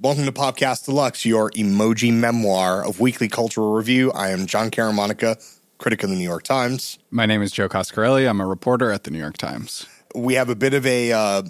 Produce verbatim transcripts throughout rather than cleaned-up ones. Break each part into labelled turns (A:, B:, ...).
A: Welcome to Popcast Deluxe, your emoji memoir of weekly cultural review. I am John Caramonica, critic of the New York Times.
B: My name is Joe Coscarelli. I'm a reporter at the New York Times.
A: We have a bit of a uh,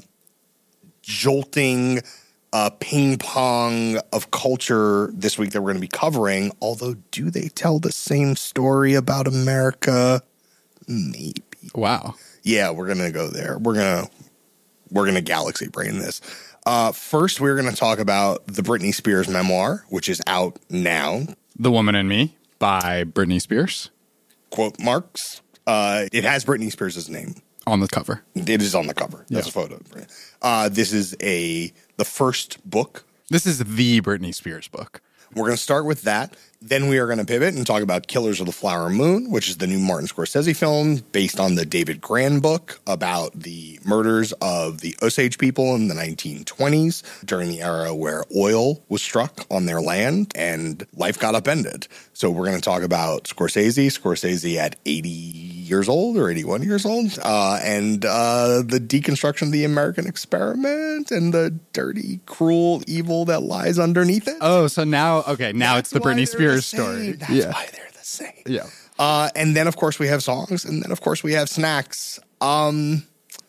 A: jolting uh, ping pong of culture this week that we're going to be covering. Although, do they tell the same story about America? Maybe.
B: Wow.
A: Yeah, we're going to go there. We're going to we're going to galaxy brain this. Uh, first, we're going to talk about the Britney Spears memoir, which is out now.
B: The Woman in Me by Britney Spears.
A: Quote marks. Uh, it has Britney Spears' name.
B: On the cover.
A: It is on the cover. That's
B: yeah.
A: a photo. Uh, this is a the first book.
B: This is the Britney Spears book.
A: We're going to start with that. Then we are going to pivot and talk about Killers of the Flower Moon, which is the new Martin Scorsese film based on the David Grann book about the murders of the Osage people in the nineteen twenties during the era where oil was struck on their land and life got upended. So we're going to talk about Scorsese, Scorsese at eighty years old or eighty-one years old, uh, and uh, the deconstruction of the American experiment and the dirty, cruel evil that lies underneath it.
B: Oh, so now, okay, now
A: That's
B: it's the Britney Spears
A: the
B: story.
A: That's
B: yeah.
A: why they're the same.
B: Yeah.
A: Uh, and then, of course, we have songs, and then, of course, we have snacks. Um,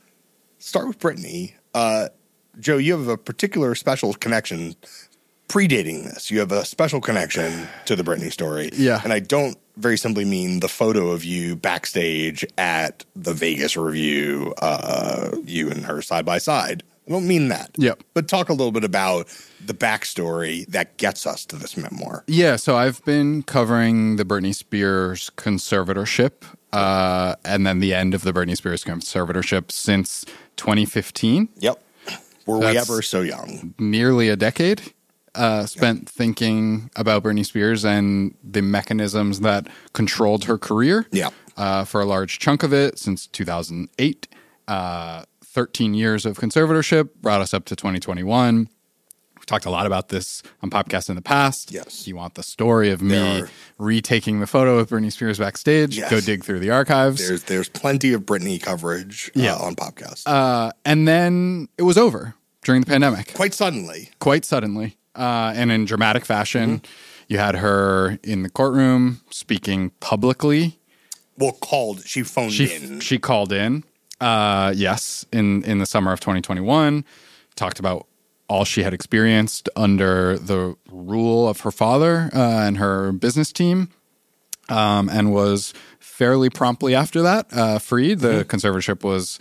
A: start with Britney. Uh, Joe, you have a particular special connection predating this. You have a special connection to the Britney story.
B: Yeah.
A: And I don't very simply mean the photo of you backstage at the Vegas review, uh, you and her side by side. I don't mean that.
B: Yep.
A: But talk a little bit about the backstory that gets us to this memoir.
B: Yeah, so I've been covering the Britney Spears conservatorship uh, and then the end of the Britney Spears conservatorship since twenty fifteen.
A: Yep. Were we
B: That's
A: ever so young?
B: Nearly a decade uh, spent thinking about Britney Spears and the mechanisms that controlled her career.
A: Yeah.
B: Uh, for a large chunk of it since two thousand eight. Uh, thirteen years of conservatorship brought us up to twenty twenty-one. We've talked a lot about this on podcasts in the past.
A: Yes.
B: You want the story of me
A: There are-
B: retaking the photo of Britney Spears backstage?
A: Yes.
B: Go dig through the archives.
A: There's there's plenty of Britney coverage uh,
B: Yeah.
A: on podcast.
B: Uh, and then it was over during the pandemic.
A: Quite suddenly.
B: Quite suddenly. Uh, and in dramatic fashion.
A: Mm-hmm.
B: You had her in the courtroom speaking publicly.
A: Well, called. She phoned
B: She
A: in.
B: she called in, uh, yes, in in the summer of twenty twenty-one. Talked about all she had experienced under the rule of her father uh, and her business team, um, and was fairly promptly after that uh, freed. The mm-hmm. conservatorship was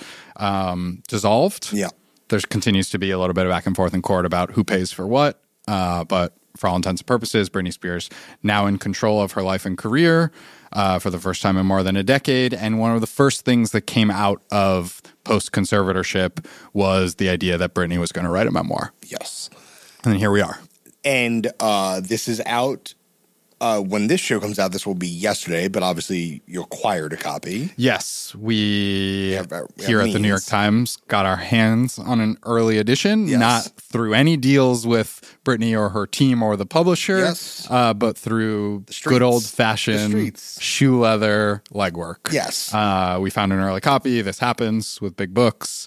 B: um, dissolved.
A: Yeah.
B: There continues to be a little bit of back and forth in court about who pays for what, uh, but for all intents and purposes, Britney Spears now in control of her life and career uh, for the first time in more than a decade. And one of the first things that came out of post-conservatorship was the idea that Britney was going to write a memoir.
A: Yes.
B: And then here we are.
A: And uh, this is out. Uh, when this show comes out, this will be yesterday, but obviously you acquired a copy.
B: Yes, we,
A: have, we
B: here
A: have
B: at the New York Times got our hands on an early edition,
A: yes.
B: not through any deals with Britney or her team or the publisher,
A: yes.
B: uh, but through good old-fashioned shoe leather legwork.
A: Yes.
B: Uh, we found an early copy. This happens with big books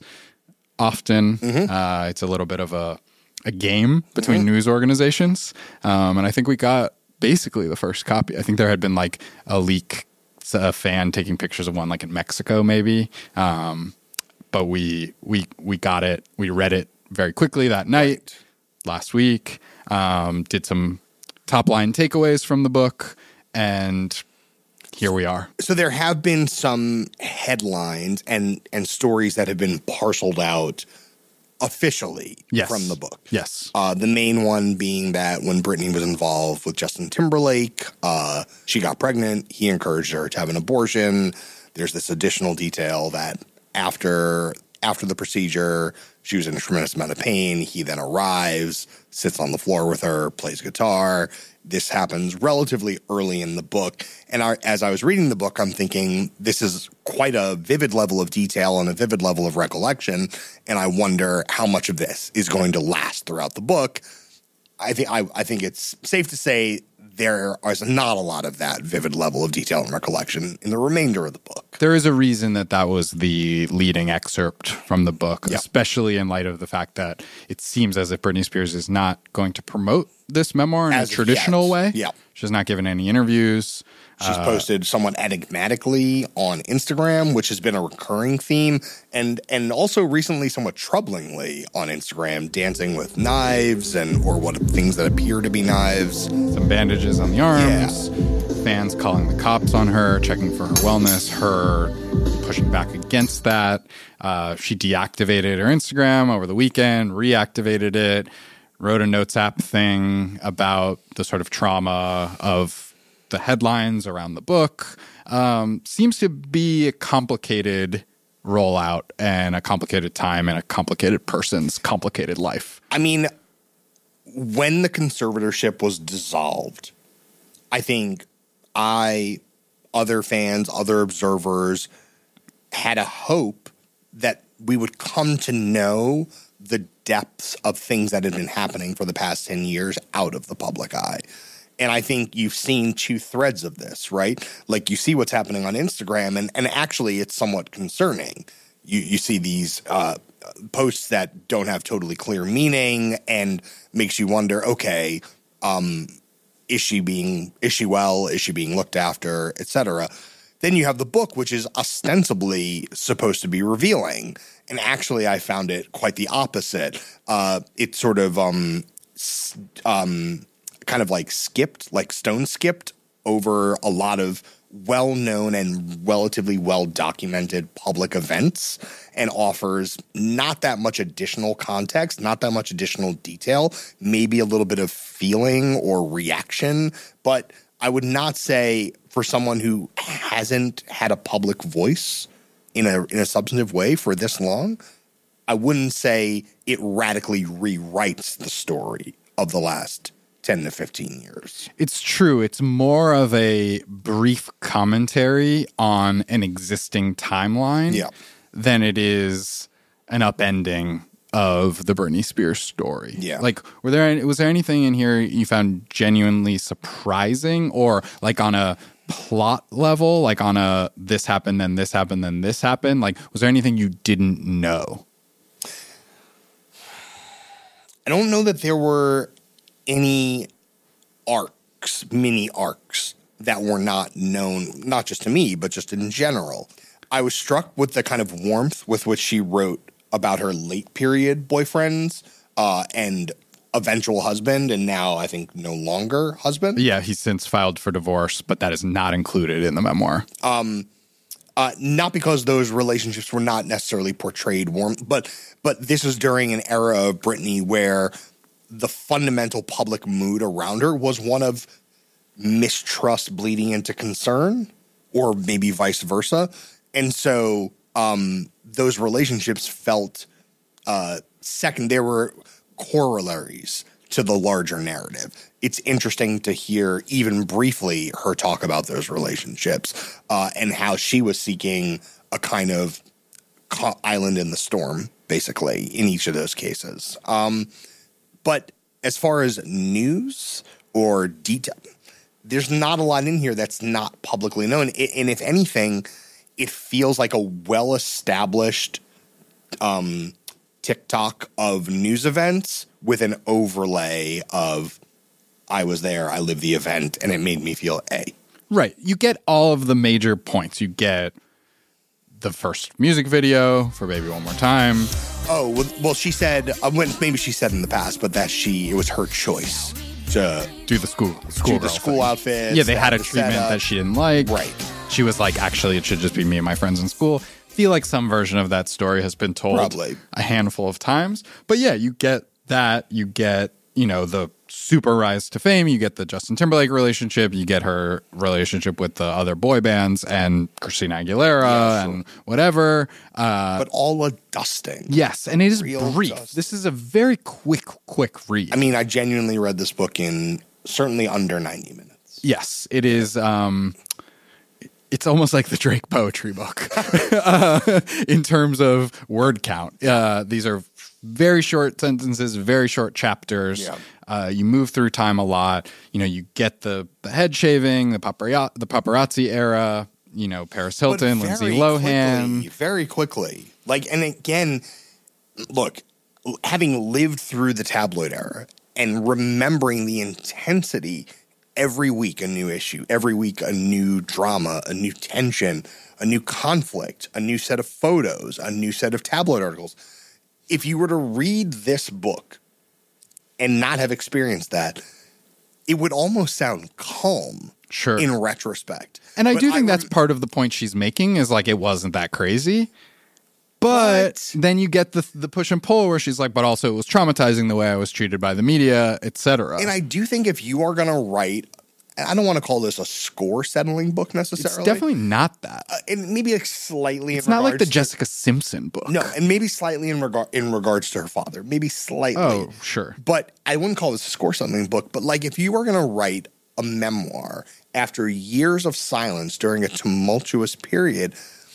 B: often.
A: Mm-hmm.
B: Uh, it's a little bit of a, a game between mm-hmm. news organizations, um, and I think we got basically the first copy. I think there had been like a leak, a fan taking pictures of one like in Mexico maybe. Um, but we we we got it. We read it very quickly that night right. last week. Um, did some top line takeaways from the book, and here we are.
A: So there have been some headlines and and stories that have been parceled out officially
B: yes.
A: from the book.
B: Yes.
A: Uh, the main one being that when Britney was involved with Justin Timberlake, uh, she got pregnant. He encouraged her to have an abortion. There's this additional detail that after after the procedure, she was in a tremendous amount of pain. He then arrives, sits on the floor with her, plays guitar. This happens relatively early in the book. And I, as I was reading the book, I'm thinking this is quite a vivid level of detail and a vivid level of recollection. And I wonder how much of this is going to last throughout the book. I think I, I think it's safe to say there is not a lot of that vivid level of detail and recollection in the remainder of the book.
B: There is a reason that that was the leading excerpt from the book,
A: yeah.
B: especially in light of the fact that it seems as if Britney Spears is not going to promote this memoir in
A: As
B: a traditional
A: yet.
B: way.
A: Yeah.
B: She's not given any interviews.
A: She's uh, posted somewhat enigmatically on Instagram, which has been a recurring theme, and and also recently somewhat troublingly on Instagram, dancing with knives and or what things that appear to be knives.
B: Some bandages on the arms.
A: Yeah.
B: Fans calling the cops on her, checking for her wellness, her pushing back against that. Uh, she deactivated her Instagram over the weekend, reactivated it, wrote a Notes app thing about the sort of trauma of the headlines around the book. Um, seems to be a complicated rollout and a complicated time and a complicated person's complicated life.
A: I mean, when the conservatorship was dissolved, I think I, other fans, other observers had a hope that we would come to know the depths of things that had been happening for the past ten years out of the public eye. And I think you've seen two threads of this, right? Like you see what's happening on Instagram, and, and actually it's somewhat concerning. You you see these uh, posts that don't have totally clear meaning and makes you wonder, okay, um, is she being, is she well? Is she being looked after, et cetera? Then you have the book, which is ostensibly supposed to be revealing. And actually I found it quite the opposite. Uh, it sort of um, um, kind of like skipped, like stone skipped over a lot of well-known and relatively well-documented public events and offers not that much additional context, not that much additional detail, maybe a little bit of feeling or reaction. But I would not say for someone who hasn't had a public voice in a in a substantive way for this long, I wouldn't say it radically rewrites the story of the last ten to fifteen years.
B: It's true. It's more of a brief commentary on an existing timeline
A: yeah.
B: than it is an upending of the Britney Spears story.
A: Yeah.
B: Like, were there any, was there anything in here you found genuinely surprising, or like on a plot level, like on a this happened, then this happened, then this happened? Like, was there anything you didn't know?
A: I don't know that there were any arcs, mini arcs that were not known, not just to me, but just in general. I was struck with the kind of warmth with which she wrote about her late period boyfriends uh, and eventual husband, and now I think no longer husband.
B: Yeah, he's since filed for divorce, but that is not included in the memoir.
A: Um, uh, not because those relationships were not necessarily portrayed warm, but but this is during an era of Britney where the fundamental public mood around her was one of mistrust bleeding into concern, or maybe vice versa. And so um, those relationships felt uh, second. There were corollaries to the larger narrative. It's interesting to hear, even briefly, her talk about those relationships uh, and how she was seeking a kind of island in the storm, basically, in each of those cases. Um, but as far as news or detail, there's not a lot in here that's not publicly known. And if anything, it feels like a well-established um, TikTok of news events with an overlay of I was there, I lived the event, and it made me feel A.
B: Right. You get all of the major points. You get the first music video for Baby One More Time.
A: Oh, well, well she said, uh, maybe she said in the past, but that she, it was her choice to
B: do the school, school
A: do the school
B: thing.
A: outfits.
B: Yeah, they had a
A: the
B: treatment
A: setup.
B: that she didn't like.
A: Right.
B: She was like, actually, it should just be me and my friends in school. Feel like some version of that story has been told
A: Probably.
B: a handful of times. But yeah, you get that. You get, you know, the super rise to fame. You get the Justin Timberlake relationship. You get her relationship with the other boy bands and Christina Aguilera
A: Yeah, sure.
B: and whatever. Uh,
A: But all a dusting.
B: yes, and it is
A: Real
B: brief.
A: dust.
B: This is a very quick, quick read.
A: I mean, I genuinely read this book in certainly under ninety minutes.
B: Yes, it is. Um, it's almost like the Drake poetry book uh, in terms of word count. Uh, these are very short sentences, very short chapters.
A: Yeah.
B: Uh, you move through time a lot. You know, you get the the head shaving, the paparazzi, the paparazzi era. You know, Paris Hilton,
A: But
B: Lindsay
A: very
B: Lohan.
A: quickly, very quickly. Like, and again, look, having lived through the tabloid era and remembering the intensity, every week a new issue, every week a new drama, a new tension, a new conflict, a new set of photos, a new set of tabloid articles. If you were to read this book and not have experienced that, it would almost sound calm.
B: Sure.
A: In retrospect.
B: And I
A: But
B: do think
A: I
B: that's
A: rem-
B: part of the point she's making is like, it wasn't that crazy. But,
A: But-
B: then you get the the push and pull where she's like, but also it was traumatizing the way I was treated by the media, et cetera.
A: And I do think if you are going to write, and I don't want to call this a score settling book
B: It's
A: necessarily.
B: definitely not that.
A: Uh, and maybe like slightly
B: It's
A: in
B: not like the
A: regards to-
B: Jessica Simpson book.
A: No, and maybe slightly in regard in regards to her father. Maybe slightly.
B: Oh, sure.
A: But I wouldn't call this a score settling book. But like if you are going to write a memoir after years of silence during a tumultuous period,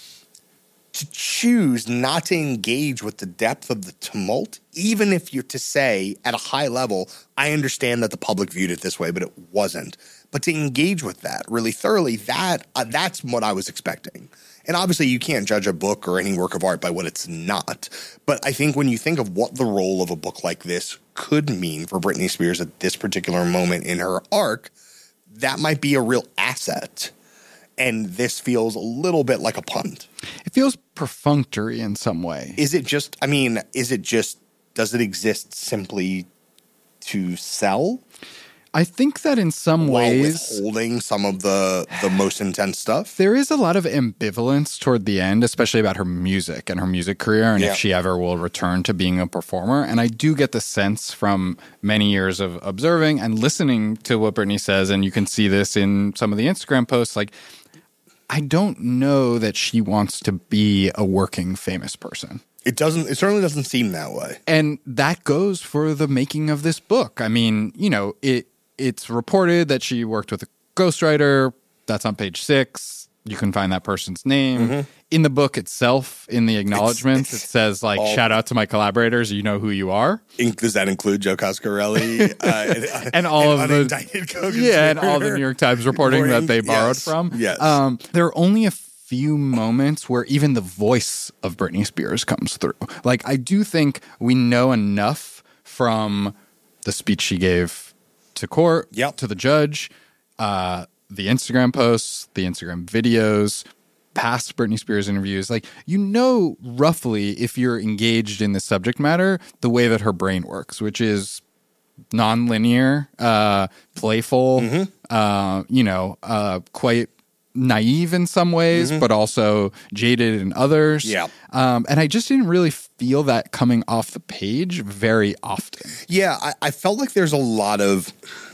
A: to choose not to engage with the depth of the tumult, even if you're to say at a high level, I understand that the public viewed it this way, but it wasn't. But to engage with that really thoroughly, that uh, that's what I was expecting. And obviously you can't judge a book or any work of art by what it's not. But I think when you think of what the role of a book like this could mean for Britney Spears at this particular moment in her arc, that might be a real asset. And this feels a little bit like a punt.
B: It feels perfunctory in some way.
A: Is it just, I mean, is it just, does it exist simply to sell?
B: I think that in some
A: While
B: ways
A: withholding some of the, the most intense stuff?
B: there is a lot of ambivalence toward the end, especially about her music and her music career and
A: Yeah.
B: if she ever will return to being a performer. And I do get the sense from many years of observing and listening to what Britney says, and you can see this in some of the Instagram posts, like, I don't know that she wants to be a working famous person.
A: It doesn't, it certainly doesn't seem that way.
B: And that goes for the making of this book. I mean, you know, it it's reported that she worked with a ghostwriter. That's on page six. You can find that person's name.
A: Mm-hmm.
B: In the book itself, in the acknowledgments,
A: it's
B: it says, like,
A: all-
B: shout out to my collaborators. You know who you are.
A: In- Does that include Joe Coscarelli? uh,
B: And all of the-
A: unindicted co-conspirator?
B: Yeah, and all the New York Times reporting that they
A: Reporting,
B: borrowed
A: yes,
B: from.
A: yes.
B: Um, there are only a few moments where even the voice of Britney Spears comes through. Like, I do think we know enough from the speech she gave to court,
A: Yep.
B: to the judge, uh, the Instagram posts, the Instagram videos, past Britney Spears interviews. Like, you know roughly, if you're engaged in the subject matter, the way that her brain works, which is non-linear, uh, playful,
A: Mm-hmm.
B: uh, you know, uh, quite naive in some ways, but also jaded in others.
A: Mm-hmm. Yeah.
B: Um, and I just didn't really feel that coming off the page very often.
A: Yeah, I, I felt like there's a lot of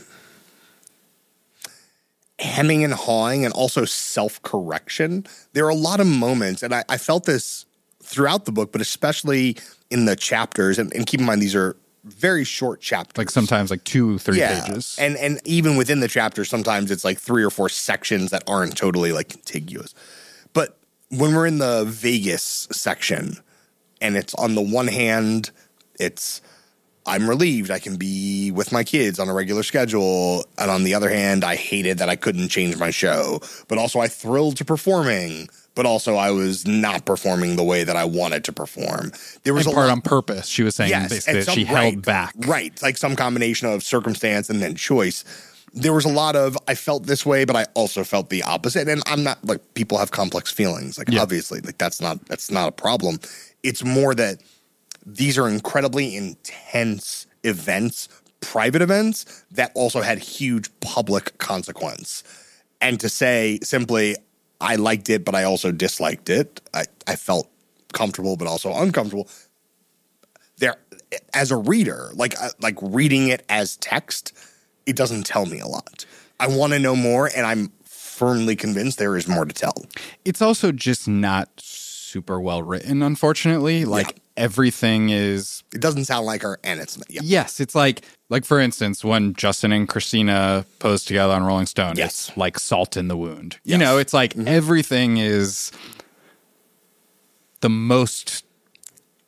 A: hemming and hawing and also self-correction. There are a lot of moments, and I, I felt this throughout the book, but especially in the chapters. And, and keep in mind, these are very short chapters.
B: Like sometimes like two, three
A: yeah,
B: pages.
A: and and even within the chapters, sometimes it's like three or four sections that aren't totally like contiguous. But when we're in the Vegas section, and it's on the one hand, it's I'm relieved I can be with my kids on a regular schedule, and on the other hand, I hated that I couldn't change my show, but also I thrilled to performing. But also, I was not performing the way that I wanted to perform. There was
B: In
A: a
B: part
A: lot,
B: on purpose. She was saying
A: Yes,
B: basically
A: and
B: that
A: some-
B: she held
A: right,
B: back.
A: Right. Like some combination of circumstance and then choice. There was a lot of, I felt this way, but I also felt the opposite. And I'm not like, people have complex feelings. Like,
B: Yeah.
A: obviously, like that's not, that's not a problem. It's more that these are incredibly intense events, private events that also had huge public consequence. And to say simply, I liked it, but I also disliked it. I, I felt comfortable, but also uncomfortable. There, as a reader, like uh, like reading it as text, it doesn't tell me a lot. I want to know more, and I'm firmly convinced there is more to tell.
B: It's also just not super well written, unfortunately. Like
A: Yeah.
B: everything is
A: It doesn't sound like her, and it's yeah.
B: yes, it's like like for instance, when Justin and Christina posed together on Rolling Stone,
A: Yes.
B: it's like salt in the wound. You
A: Yes.
B: know, it's like everything is the most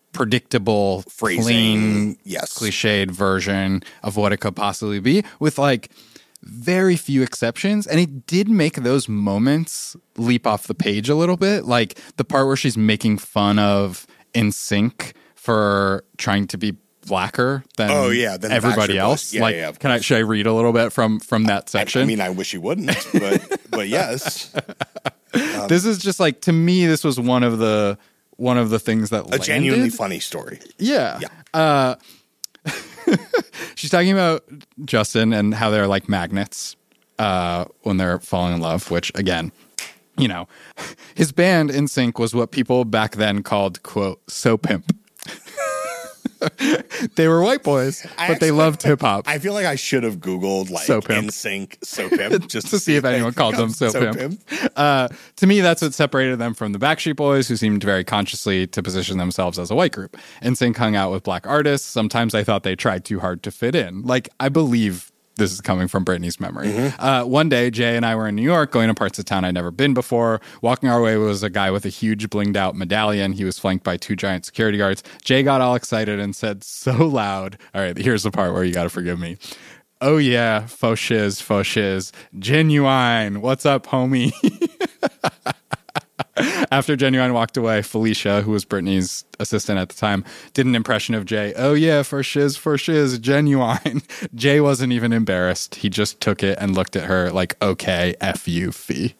B: predictable,
A: Phrasing,
B: plain,
A: yes.
B: cliched version of what it could possibly be, with like very few exceptions. And it did make those moments leap off the page a little bit. Like the part where she's making fun of N Sync for trying to be blacker than
A: oh, yeah, than
B: everybody else.
A: Yeah,
B: like,
A: yeah,
B: can I, should I read a little bit from, from that section?
A: I, I mean, I wish you wouldn't, but, but yes.
B: Um, this is just like, to me, this was one of the, one of the things that
A: a
B: landed.
A: genuinely funny story.
B: Yeah.
A: Yeah.
B: Uh, she's talking about Justin and how they're like magnets uh, when they're falling in love, which again, you know, his band N Sync was what people back then called, quote, so pimp. They were white boys, but
A: actually,
B: they loved hip hop.
A: I feel like I should have Googled like
B: So Pimp.
A: N Sync So Pimp just
B: to see if anyone called them So,
A: So
B: Pimp. Uh, to me, that's what separated them from the Backstreet Boys, who seemed very consciously to position themselves as a white group. N Sync hung out with black artists. Sometimes I thought they tried too hard to fit in. Like, I believe this is coming from Brittany's memory. Mm-hmm. Uh, one day, Jay and I were in New York, going to parts of town I'd never been before. Walking our way was a guy with a huge blinged out medallion. He was flanked by two giant security guards. Jay got all excited and said so loud. All right, here's the part where you got to forgive me. Oh yeah, faux shiz, faux shiz. Genuine. What's up, homie? After Genuine walked away, Felicia, who was Brittany's assistant at the time, did an impression of Jay. Oh yeah, for shiz, for shiz, Genuine. Jay wasn't even embarrassed. He just took it and looked at her like, okay, F you, fee.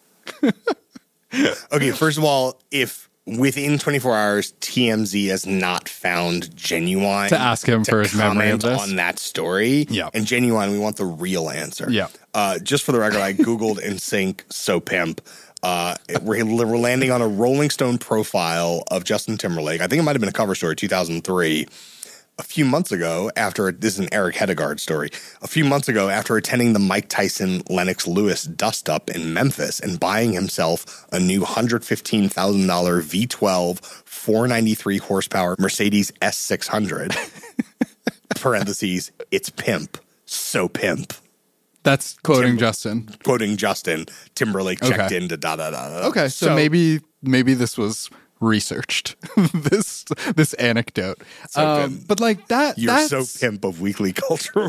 A: Okay, first of all, if within twenty-four hours T M Z has not found Genuine
B: to ask him for his memory of this
A: on that story,
B: yeah,
A: and Genuine, we want the real answer.
B: Yeah.
A: Uh, just for the record, I Googled N Sync So Pimp. Uh, we're, we're landing on a Rolling Stone profile of Justin Timberlake. I think it might have been a cover story, two thousand three. A few months ago, after this is an Eric Hedegaard story. A few months ago, after attending the Mike Tyson Lennox Lewis dust up in Memphis and buying himself a new one hundred fifteen thousand dollars V twelve four ninety-three horsepower Mercedes S six hundred. Parentheses, it's pimp, so pimp.
B: That's quoting
A: Tim-
B: Justin.
A: Quoting Justin, Timberlake checked
B: Okay.
A: into da da da da.
B: Okay, so, so maybe maybe this was researched. this this anecdote,
A: So
B: um, but like that.
A: You're
B: that's,
A: so pimp of Weekly Culture.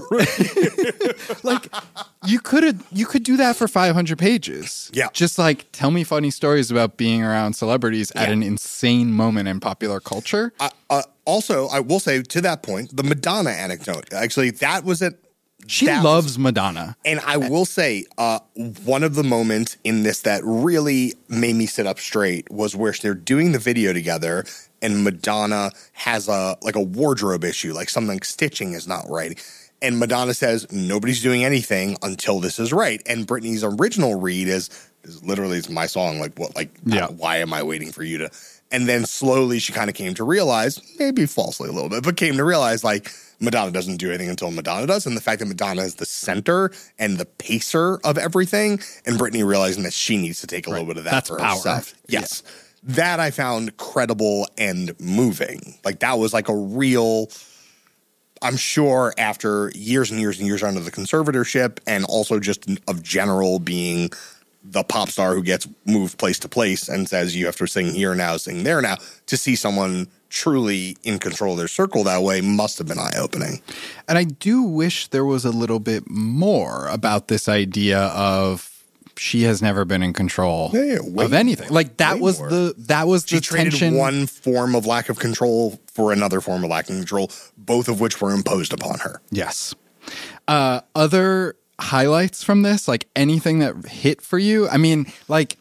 B: Like you could you could do that for five hundred pages.
A: Yeah,
B: just like tell me funny stories about being around celebrities
A: yeah.
B: at an insane moment in popular culture.
A: Uh, uh, also, I will say to that point, the Madonna anecdote. Actually, that was it.
B: She
A: that
B: loves
A: was,
B: Madonna.
A: And I will say, uh, one of the moments in this that really made me sit up straight was where they're doing the video together and Madonna has a like a wardrobe issue, like something stitching is not right. And Madonna says, nobody's doing anything until this is right. And Britney's original read is, is literally it's my song. Like, what, like,
B: yeah.
A: uh, why am I waiting for you to? And then slowly she kind of came to realize, maybe falsely a little bit, but came to realize like, Madonna doesn't do anything until Madonna does. And the fact that Madonna is the center and the pacer of everything, and Britney realizing that she needs to take a right. little bit of that
B: That's
A: for
B: power.
A: herself. Yes.
B: Yeah.
A: That I found credible and moving. Like that was like a real, I'm sure after years and years and years under the conservatorship and also just of general being the pop star who gets moved place to place and says you have to sing here now, sing there now, to see someone truly in control of their circle that way must have been eye-opening.
B: And I do wish there was a little bit more about this idea of she has never been in control yeah, yeah, way,
A: of
B: anything. Like that was
A: more.
B: the that was
A: she
B: the
A: traded
B: tension.
A: One form of lack of control for another form of lack of control, both of which were imposed upon her.
B: Yes. Uh, other highlights from this, like anything that hit for you? I mean, like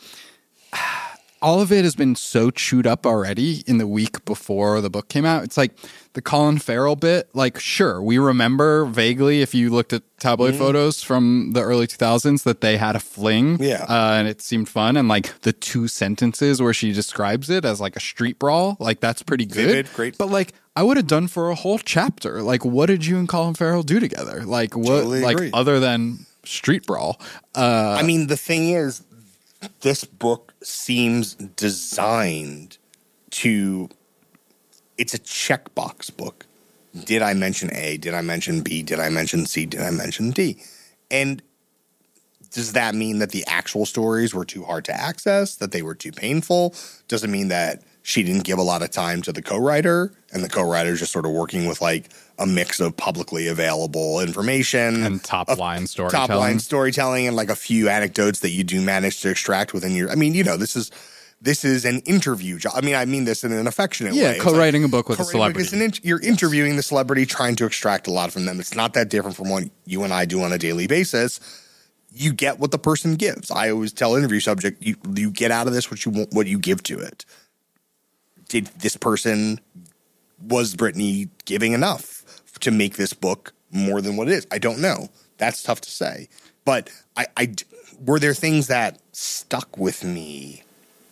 B: all of it has been so chewed up already in the week before the book came out. It's like the Colin Farrell bit. Like, sure, we remember vaguely if you looked at tabloid mm. photos from the early two thousands that they had a fling.
A: Yeah.
B: Uh, and it seemed fun. And like the two sentences where she describes it as like a street brawl, like that's pretty good.
A: Vivid, great.
B: But like, I would have done for a whole chapter. Like, what did you and Colin Farrell do together? Like, what,
A: totally
B: like
A: agree.
B: other than street brawl? Uh,
A: I mean, the thing is, this book seems designed to, it's a checkbox book. Did I mention A? Did I mention B? Did I mention C? Did I mention D? And does that mean that the actual stories were too hard to access, that they were too painful? Does it mean that she didn't give a lot of time to the co-writer, and the co-writer is just sort of working with like a mix of publicly available information
B: and top line storytelling,
A: top line storytelling, and like a few anecdotes that you do manage to extract within your. I mean, you know, this is this is an interview job. I mean, I mean this in an affectionate
B: yeah,
A: way.
B: Yeah, co-writing
A: like,
B: a book with a celebrity.
A: Book an in- you're yes. interviewing the celebrity, trying to extract a lot from them. It's not that different from what you and I do on a daily basis. You get what the person gives. I always tell interview subject, you you get out of this what you want, what you give to it. Did this person, was Brittany giving enough to make this book more than what it is? I don't know. That's tough to say. But I, I were there things that stuck with me?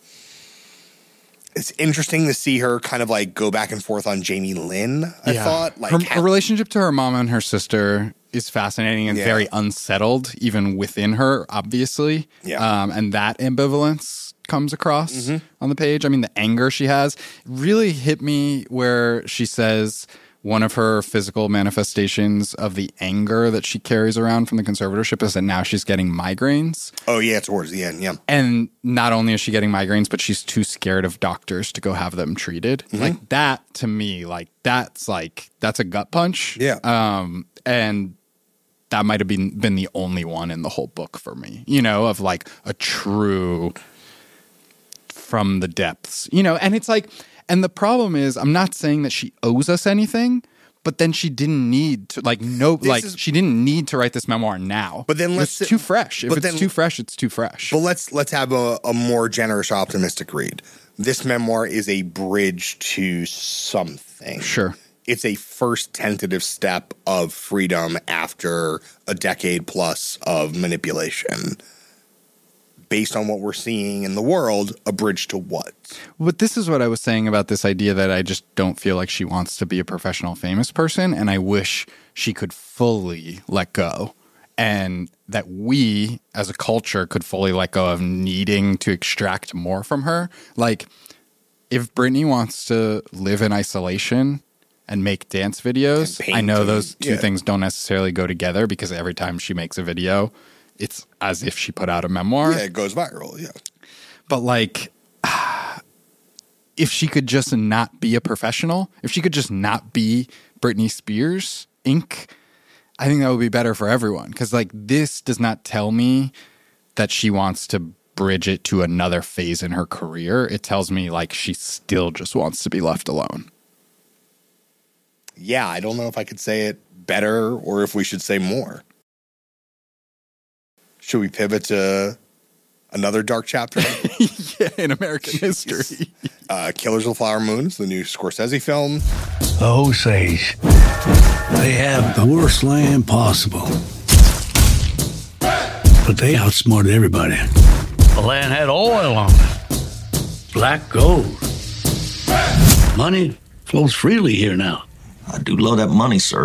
A: It's interesting to see her kind of like go back and forth on Jamie Lynn, I yeah. thought. Like
B: her,
A: how-
B: her relationship to her mom and her sister is fascinating and yeah. very unsettled, even within her, obviously.
A: Yeah.
B: Um, and that ambivalence comes across mm-hmm. on the page. I mean, the anger she has really hit me where she says one of her physical manifestations of the anger that she carries around from the conservatorship is that now she's getting migraines.
A: Oh, yeah, towards the end, yeah.
B: And not only is she getting migraines, but she's too scared of doctors to go have them treated. Mm-hmm. Like that, to me, like that's like, that's a gut punch.
A: Yeah.
B: Um, and that might have been, been the only one in the whole book for me, you know, of like a true from the depths, you know, and it's like, and the problem is, I'm not saying that she owes us anything, but then she didn't need to, like, no, this like, is, she didn't need to write this memoir now.
A: But then let's
B: it's too fresh. If
A: but
B: it's
A: then,
B: too fresh, it's too fresh.
A: But let's let's have a, a more generous, optimistic read. This memoir is a bridge to something.
B: Sure.
A: It's a first tentative step of freedom after a decade plus of manipulation. Based on what we're seeing in the world, a bridge to what?
B: But this is what I was saying about this idea that I just don't feel like she wants to be a professional famous person, and I wish she could fully let go. And that we, as a culture, could fully let go of needing to extract more from her. Like, if Brittany wants to live in isolation and make dance videos, I know those two yeah. things don't necessarily go together because every time she makes a video, it's as if she put out a memoir.
A: Yeah, it goes viral, yeah.
B: But like, if she could just not be a professional, if she could just not be Britney Spears, Incorporated, I think that would be better for everyone. Because like, this does not tell me that she wants to bridge it to another phase in her career. It tells me like she still just wants to be left alone.
A: Yeah, I don't know if I could say it better or if we should say more. Should we pivot to another dark chapter?
B: Yeah, in American history.
A: Uh, Killers of the Flower Moon is the new Scorsese film.
C: The Osage. They have the worst land possible. But they outsmarted everybody. The land had oil on it. Black gold. Money flows freely here now.
D: I do love that money, sir.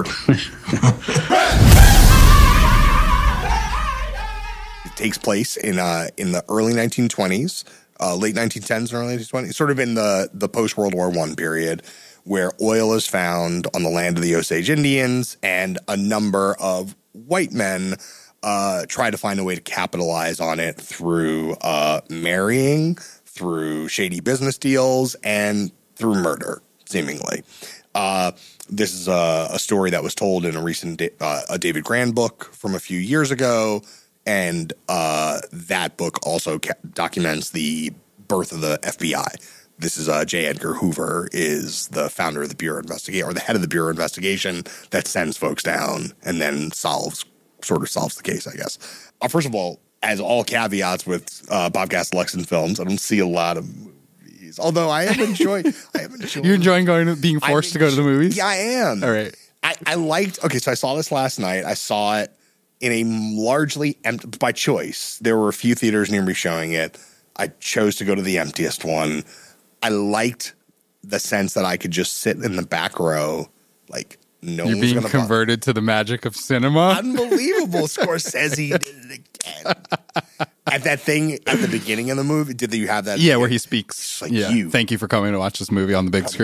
A: Takes place in uh, in the early nineteen twenties, uh, late nineteen tens and early nineteen twenties, sort of in the, the post-World War One period, where oil is found on the land of the Osage Indians, and a number of white men uh, try to find a way to capitalize on it through uh, marrying, through shady business deals, and through murder, seemingly. Uh, this is a, a story that was told in a recent uh, a David Grann book from a few years ago. And uh, that book also ca- documents the birth of the F B I. This is uh, J. Edgar Hoover is the founder of the Bureau of Investigation, or the head of the Bureau of Investigation that sends folks down and then solves, sort of solves the case, I guess. Uh, first of all, as all caveats with uh, Bob Gastelexon films, I don't see a lot of movies. Although I am enjoying, I am enjoying.
B: You're enjoying going to, being forced to go to the movies?
A: Yeah, I am.
B: All right.
A: I, I liked. Okay, so I saw this last night. I saw it in a largely empty, by choice. There were a few theaters near me showing it. I chose to go to the emptiest one. I liked the sense that I could just sit in the back row, like no
B: You're
A: one's
B: being
A: gonna
B: converted to the magic of cinema.
A: Unbelievable. Scorsese did it again. At that thing at the beginning of the movie, did you have that?
B: Yeah, where he speaks.
A: Like
B: yeah.
A: you.
B: Thank you for coming to watch this movie on the big
A: come,
B: screen.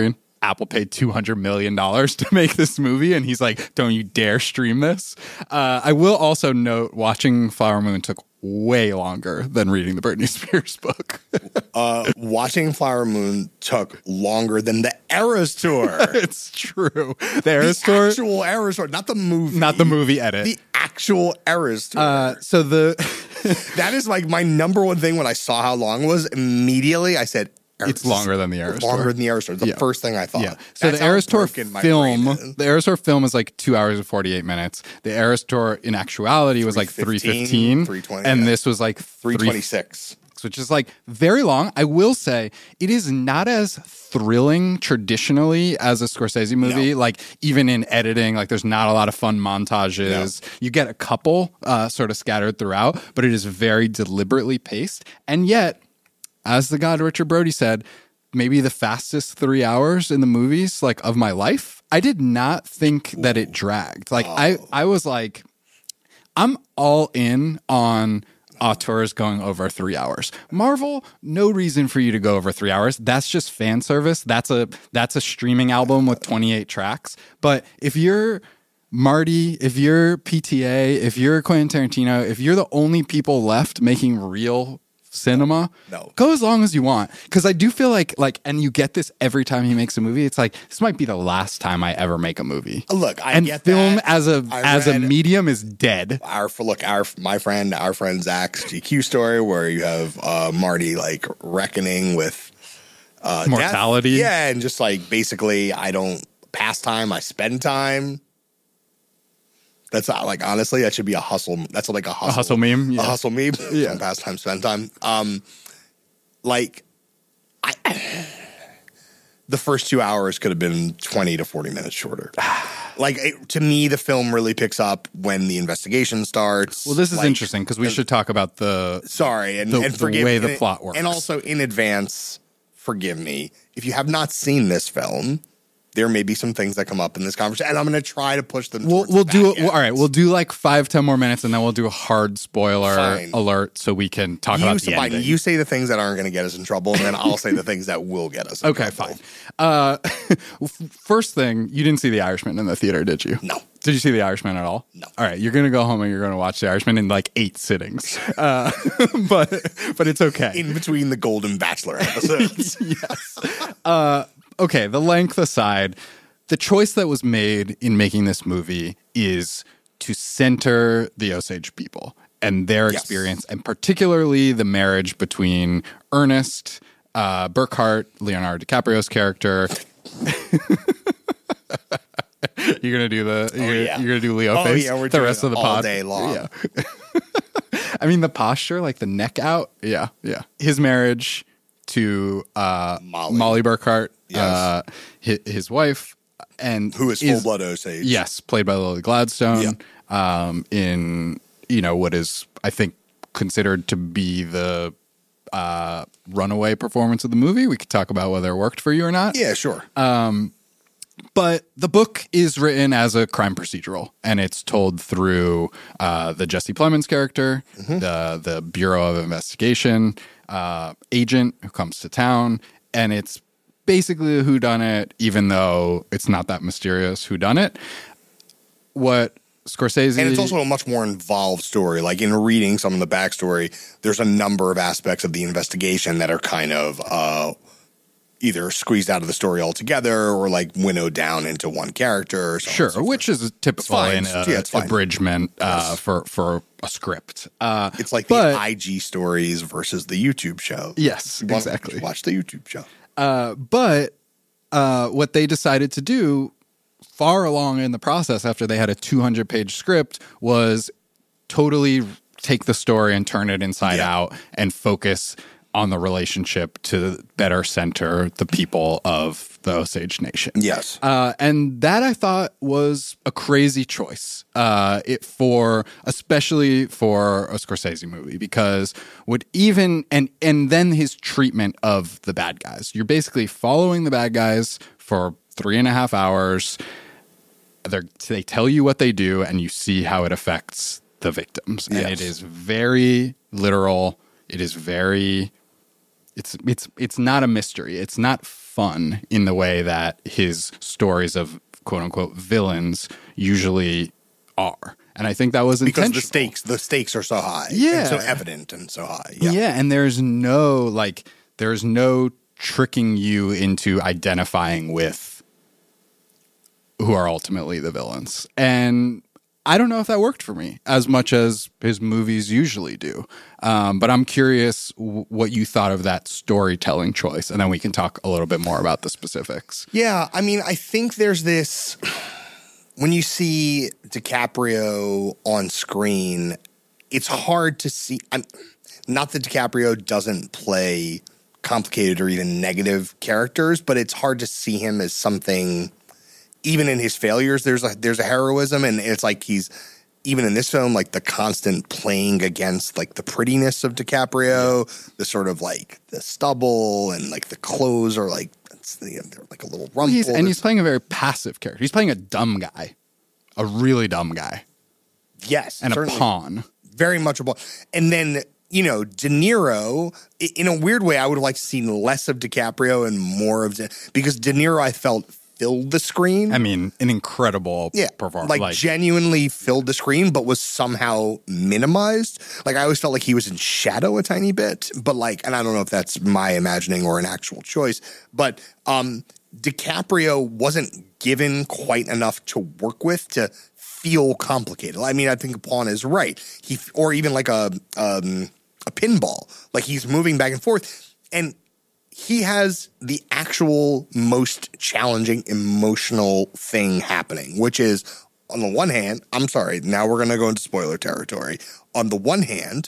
B: Apple paid two hundred million dollars to make this movie, and he's like, don't you dare stream this. Uh, I will also note, watching Flower Moon took way longer than reading the Britney Spears book.
A: uh, watching Flower Moon took longer than the Eras Tour.
B: It's true. The Eras
A: the
B: Tour.
A: actual Eras Tour, not the movie.
B: Not the movie edit.
A: The actual Eras Tour.
B: Uh, so the...
A: that is like my number one thing when I saw how long it was. Immediately, I said,
B: it's longer than the Eras Tour.
A: Longer than the Eras Tour. It's the
B: yeah.
A: first thing I thought.
B: Yeah. So
A: That's
B: the Eras Tour
A: film,
B: the Eras Tour film is like two hours and forty-eight minutes. The Eras Tour in actuality was like three fifteen,
A: three twenty,
B: and
A: yeah.
B: this was like
A: three twenty-six.
B: Which is like very long. I will say it is not as thrilling traditionally as a Scorsese movie.
A: No.
B: Like even in editing, like there's not a lot of fun montages. No. You get a couple uh, sort of scattered throughout, but it is very deliberately paced. And yet, as the god Richard Brody said, maybe the fastest three hours in the movies like of my life. I did not think Ooh. that it dragged. Like oh. I, I was like, I'm all in on auteurs going over three hours. Marvel, no reason for you to go over three hours. That's just fan service. That's a that's a streaming album with twenty-eight tracks. But if you're Marty, if you're P T A, if you're Quentin Tarantino, if you're the only people left making real cinema,
A: no,
B: go as long as you want, because I do feel like like and you get this every time he makes a movie. It's like, this might be the last time I ever make a movie.
A: Look, I
B: and
A: get
B: film
A: that.
B: as a
A: I
B: as a medium is dead.
A: Our look, our my friend, our friend Zach's G Q story, where you have uh, Marty like reckoning with uh,
B: mortality,
A: death. Yeah, and just like basically, I don't pass time, I spend time. That's not, like, honestly, that should be a hustle. That's like a hustle.
B: A hustle meme? Yeah.
A: A hustle meme.
B: Yeah.
A: Past time, spend time. Um, like, I, the first two hours could have been twenty to forty minutes shorter. Like, it, to me, the film really picks up when the investigation starts.
B: Well, this is
A: like,
B: interesting, because we should talk about the...
A: Sorry, and,
B: the,
A: and forgive
B: the way the
A: and,
B: plot works.
A: And also, in advance, forgive me, if you have not seen this film... There may be some things that come up in this conversation, and I'm going to try to push them.
B: We'll we'll
A: the
B: do it.
A: end.
B: All right, we'll do like five, ten more minutes, and then we'll do a hard spoiler
A: Fine.
B: alert so we can talk
A: you,
B: about the
A: fine.
B: ending.
A: You say the things that aren't going to get us in trouble, and then I'll say the things that will get us. in
B: Okay,
A: trouble.
B: fine. Uh, first thing, you didn't see The Irishman in the theater, did you?
A: No.
B: Did you see The Irishman at all?
A: No.
B: All right, you're going to go home and you're going to watch The Irishman in like eight sittings, uh, but but it's okay.
A: In between the Golden Bachelor episodes.
B: Yes. Uh, okay, the length aside. The choice that was made in making this movie is to center the Osage people and their
A: Yes.
B: experience, and particularly the marriage between Ernest, uh, Burkhart, Leonardo DiCaprio's character. You're gonna do the you're,
A: Oh, yeah.
B: you're gonna do Leo
A: Oh,
B: face
A: yeah, we're
B: the
A: doing
B: rest
A: it
B: of the
A: all
B: pod
A: day long.
B: Yeah. I mean, the posture, like the neck out. Yeah, yeah. His marriage to uh,
A: Molly.
B: Molly Burkhart,
A: Yes.
B: uh, his, his wife. And
A: Who is full-blood Osage.
B: Yes, played by Lily Gladstone, um, in, you know, what is, I think, considered to be the uh, runaway performance of the movie. We could talk about whether it worked for you or not.
A: Yeah, sure.
B: But the book is written as a crime procedural, and it's told through uh, the Jesse Plemons character,
A: Mm-hmm.
B: the the Bureau of Investigation uh, agent who comes to town, and it's basically a whodunit, even though it's not that mysterious whodunit. What Scorsese...
A: And it's also a much more involved story. Like, in reading some of the backstory, there's a number of aspects of the investigation that are kind of uh, either squeezed out of the story altogether or, like, winnowed down into one character. Or so on
B: Sure,
A: and so
B: which is typical
A: fine.
B: in a,
A: Yeah, it's fine.
B: abridgment uh,
A: Yes.
B: for, for a script. Uh,
A: It's like
B: but-
A: the I G stories versus the YouTube show.
B: Yes,
A: You want-
B: exactly.
A: Watch the YouTube show.
B: Uh, but uh, what they decided to do far along in the process after they had a two hundred page script was totally take the story and turn it inside
A: Yeah.
B: out and focus on the relationship to better center the people of the Osage Nation.
A: Yes.
B: Uh, and that I thought was a crazy choice uh, it for especially for a Scorsese movie, because what even and and then his treatment of the bad guys. You're basically following the bad guys for three and a half hours. They're, they tell you what they do, and you see how it affects the victims. And
A: Yes.
B: it is very literal. It is very it's it's it's not a mystery. It's not fun in the way that his stories of quote unquote villains usually are. And I think that was
A: because
B: intentional.
A: the stakes the stakes are so high,
B: yeah,
A: and so evident and so high. Yeah.
B: yeah, and there's no like there's no tricking you into identifying with who are ultimately the villains. And I don't know if that worked for me as much as his movies usually do. Um, but I'm curious w- what you thought of that storytelling choice, and then we can talk a little bit more about the specifics.
A: Yeah, I mean, I think there's this when you see DiCaprio on screen, it's hard to see. I'm, not that DiCaprio doesn't play complicated or even negative characters, but it's hard to see him as something. Even in his failures, there's a there's a heroism, and it's like he's even in this film, like the constant playing against like the prettiness of DiCaprio, yeah. the sort of like the stubble and like the clothes are like it's, you know, they're like a little rumpled.
B: He's, and he's playing a very passive character. He's playing a dumb guy, a really dumb guy.
A: Yes,
B: and a pawn,
A: very much a pawn. And then you know, De Niro, in a weird way, I would have liked to see less of DiCaprio and more of De, because De Niro, I felt. Filled the screen.
B: I mean, an incredible
A: yeah,
B: performance.
A: Like,
B: like
A: genuinely filled the screen, but was somehow minimized. Like I always felt like he was in shadow a tiny bit, but like, and I don't know if that's my imagining or an actual choice, but um, DiCaprio wasn't given quite enough to work with to feel complicated. I mean, I think Pawn is right. He or even like a um, a pinball, like he's moving back and forth, and he has the actual most challenging emotional thing happening, which is, on the one hand, I'm sorry, now we're going to go into spoiler territory. On the one hand,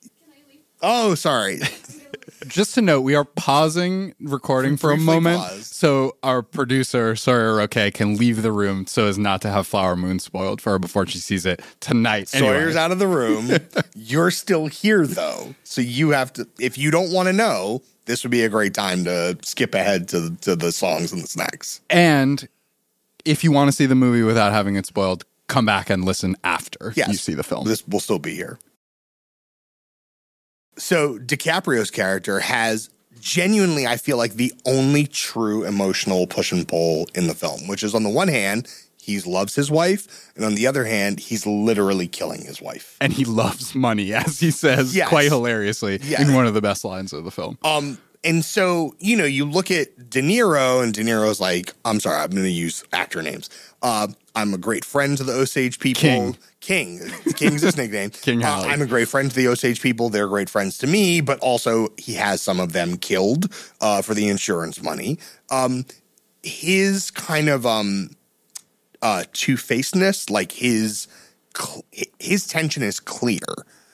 A: oh, sorry.
B: Just to note, we are pausing recording for a moment, pause. So our producer, Sawyer Roque, can leave the room so as not to have Flower Moon spoiled for her before she sees it tonight.
A: Sawyer's
B: anyway.
A: Out of the room. You're still here, though, so you have to, if you don't want to know, this would be a great time to skip ahead to, to the songs and the snacks.
B: And if you want to see the movie without having it spoiled, come back and listen after
A: yes,
B: you see the film.
A: This will still be here. So DiCaprio's character has genuinely, I feel like, the only true emotional push and pull in the film, which is on the one hand, he loves his wife, and on the other hand, he's literally killing his wife.
B: And he loves money, as he says yes. quite hilariously yes. in one of the best lines of the film.
A: Um, and so, you know, you look at De Niro, and De Niro's like, I'm sorry, I'm going to use actor names. Uh, I'm a great friend to the Osage people.
B: King.
A: King. King's his nickname.
B: King
A: uh, I'm a great friend to the Osage people. They're great friends to me, but also he has some of them killed uh, for the insurance money. Um, his kind of... Um, Uh, two-facedness, like his his tension is clear.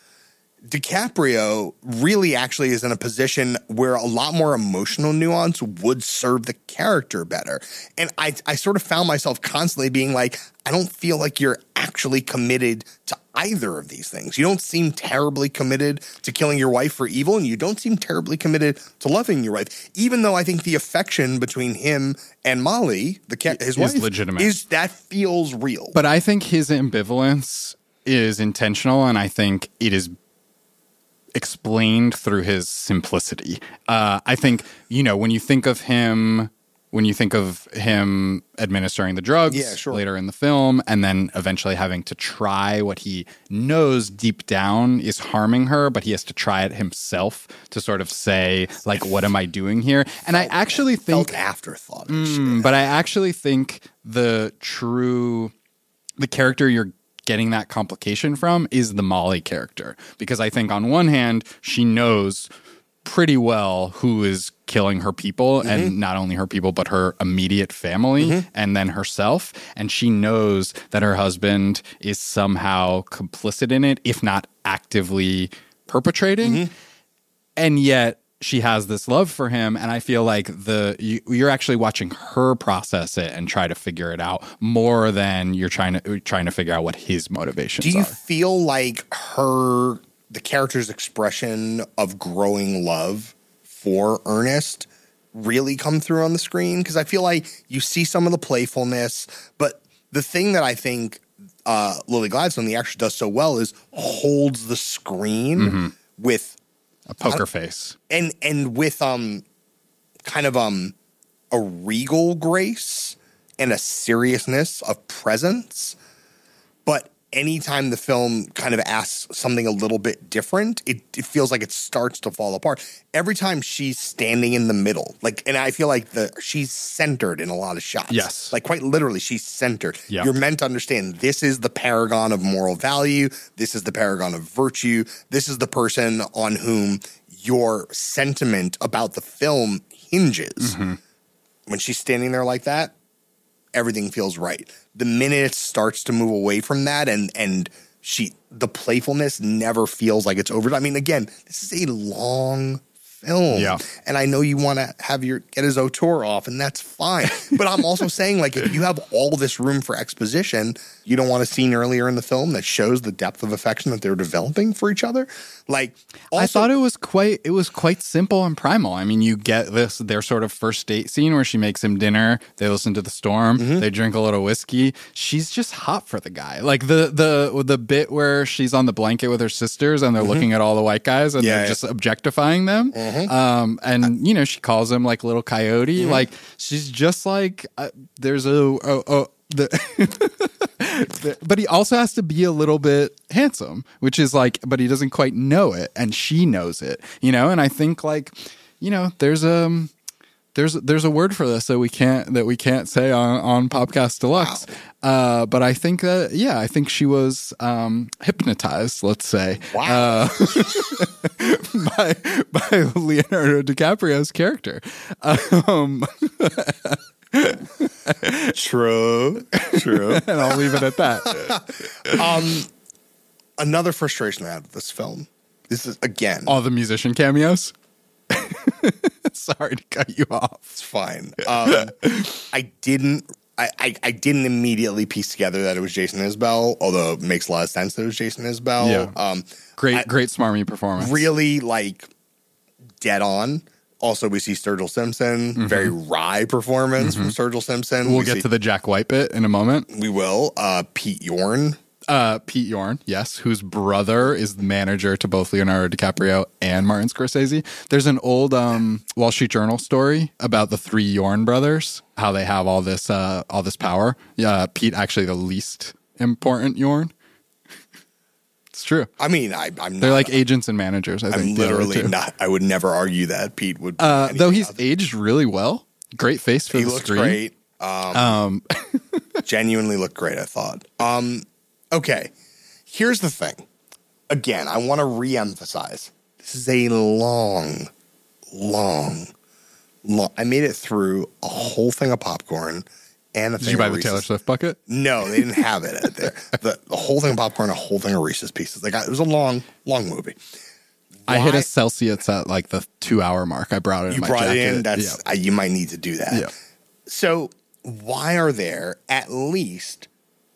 A: DiCaprio really actually is in a position where a lot more emotional nuance would serve the character better. And I, I sort of found myself constantly being like, I don't feel like you're actually committed to either of these things. You don't seem terribly committed to killing your wife for evil, and you don't seem terribly committed to loving your wife. Even though I think the affection between him and Molly, the ca- his
B: is
A: wife,
B: legitimate.
A: Is that feels real.
B: But I think his ambivalence is intentional, and I think it is explained through his simplicity. Uh, I think, you know, when you think of him, when you think of him administering the drugs
A: yeah, sure.
B: later in the film, and then eventually having to try what he knows deep down is harming her, but he has to try it himself to sort of say, like, what am I doing here? And I actually think...
A: Felt afterthought.
B: Mm, but I actually think the true... The character you're getting that complication from is the Molly character. Because I think on one hand, she knows pretty well who is killing her people, mm-hmm. and not only her people, but her immediate family, mm-hmm. and then herself. And she knows that her husband is somehow complicit in it, if not actively perpetrating. Mm-hmm. And yet she has this love for him, and I feel like the you, you're actually watching her process it and try to figure it out more than you're trying to trying to figure out what his motivations are.
A: Do you
B: are.
A: feel like her the character's expression of growing love for Ernest really come through on the screen? Because I feel like you see some of the playfulness, but the thing that I think uh, Lily Gladstone, the actress, does so well is holds the screen mm-hmm. with
B: A poker face.
A: And and with um kind of um a regal grace and a seriousness of presence. But anytime the film kind of asks something a little bit different, it, it feels like it starts to fall apart. Every time she's standing in the middle, like, and I feel like the she's centered in a lot of shots.
B: Yes.
A: Like quite literally, she's centered.
B: Yep.
A: You're meant to understand this is the paragon of moral value. This is the paragon of virtue. This is the person on whom your sentiment about the film hinges.
B: Mm-hmm.
A: When she's standing there like that, everything feels right. The minute it starts to move away from that and and she the playfulness never feels like it's over. I mean, again, this is a long film.
B: Yeah.
A: And I know you want to have your get his auteur off, and that's fine. But I'm also saying, like, if you have all this room for exposition, you don't want a scene earlier in the film that shows the depth of affection that they're developing for each other. Like, also,
B: I thought it was quite it was quite simple and primal. I mean, you get this their sort of first date scene where she makes him dinner, they listen to the storm,
A: Mm-hmm.
B: they drink a little whiskey. She's just hot for the guy. Like the the the bit where she's on the blanket with her sisters and they're looking at all the white guys and
A: Mm-hmm. Yeah,
B: they're
A: yeah.
B: just objectifying them. Um, and you know, she calls him like little coyote.
A: Mm-hmm.
B: Like she's just like uh, there's a, a, a the but he also has to be a little bit handsome, which is like, but he doesn't quite know it, and she knows it, you know. And I think like, you know, there's a there's there's a word for this that we can't that we can't say on on Podcast Deluxe. Uh, but I think that yeah, I think she was um, hypnotized. Let's say
A: wow.
B: uh, by by Leonardo DiCaprio's character. Um,
A: True, true.
B: and I'll leave it at that.
A: Um, another frustration I had with this film. This is again.
B: All the musician cameos. Sorry to cut you off.
A: It's fine. Um, I didn't. I, I, I didn't immediately piece together that it was Jason Isbell, although it makes a lot of sense that it was Jason Isbell.
B: Yeah.
A: Um,
B: Great,
A: I-
B: great smarmy performance.
A: really like dead on. Also, we see Sturgill Simpson, very wry performance from Sturgill Simpson.
B: Mm-hmm. We'll
A: we
B: get
A: see,
B: to the Jack White bit in a moment.
A: We will. Uh, Pete Yorn.
B: Uh, Pete Yorn, yes, whose brother is the manager to both Leonardo DiCaprio and Martin Scorsese. There's an old um, Wall Street Journal story about the three Yorn brothers, how they have all this uh, all this power. Yeah, Pete actually the least important Yorn. It's true.
A: I mean, I, I'm
B: They're
A: not,
B: like agents and managers. I
A: I'm
B: think the other
A: literally
B: two.
A: not. I would never argue that Pete would.
B: Uh,
A: do
B: though
A: anything
B: he's
A: else.
B: aged really well. Great face for
A: He
B: the
A: looks
B: screen.
A: great. Um,
B: Um,
A: genuinely looked great, I thought. Um, okay, here's the thing. Again, I want to reemphasize. This is a long, long, long. I made it through a whole thing of popcorn and a
B: did
A: thing
B: you buy
A: of
B: the Taylor
A: Reese's.
B: Swift bucket?
A: No, they didn't have it at there. The, the whole thing of popcorn, a whole thing of Reese's Pieces. Like, it was a long, long movie.
B: I hit
A: Why-
B: a Celsius at like the two hour mark. I brought it in
A: You
B: my
A: brought
B: jacket.
A: it in. That's
B: Yeah.
A: uh, you might need to do that.
B: Yeah.
A: So why are there at least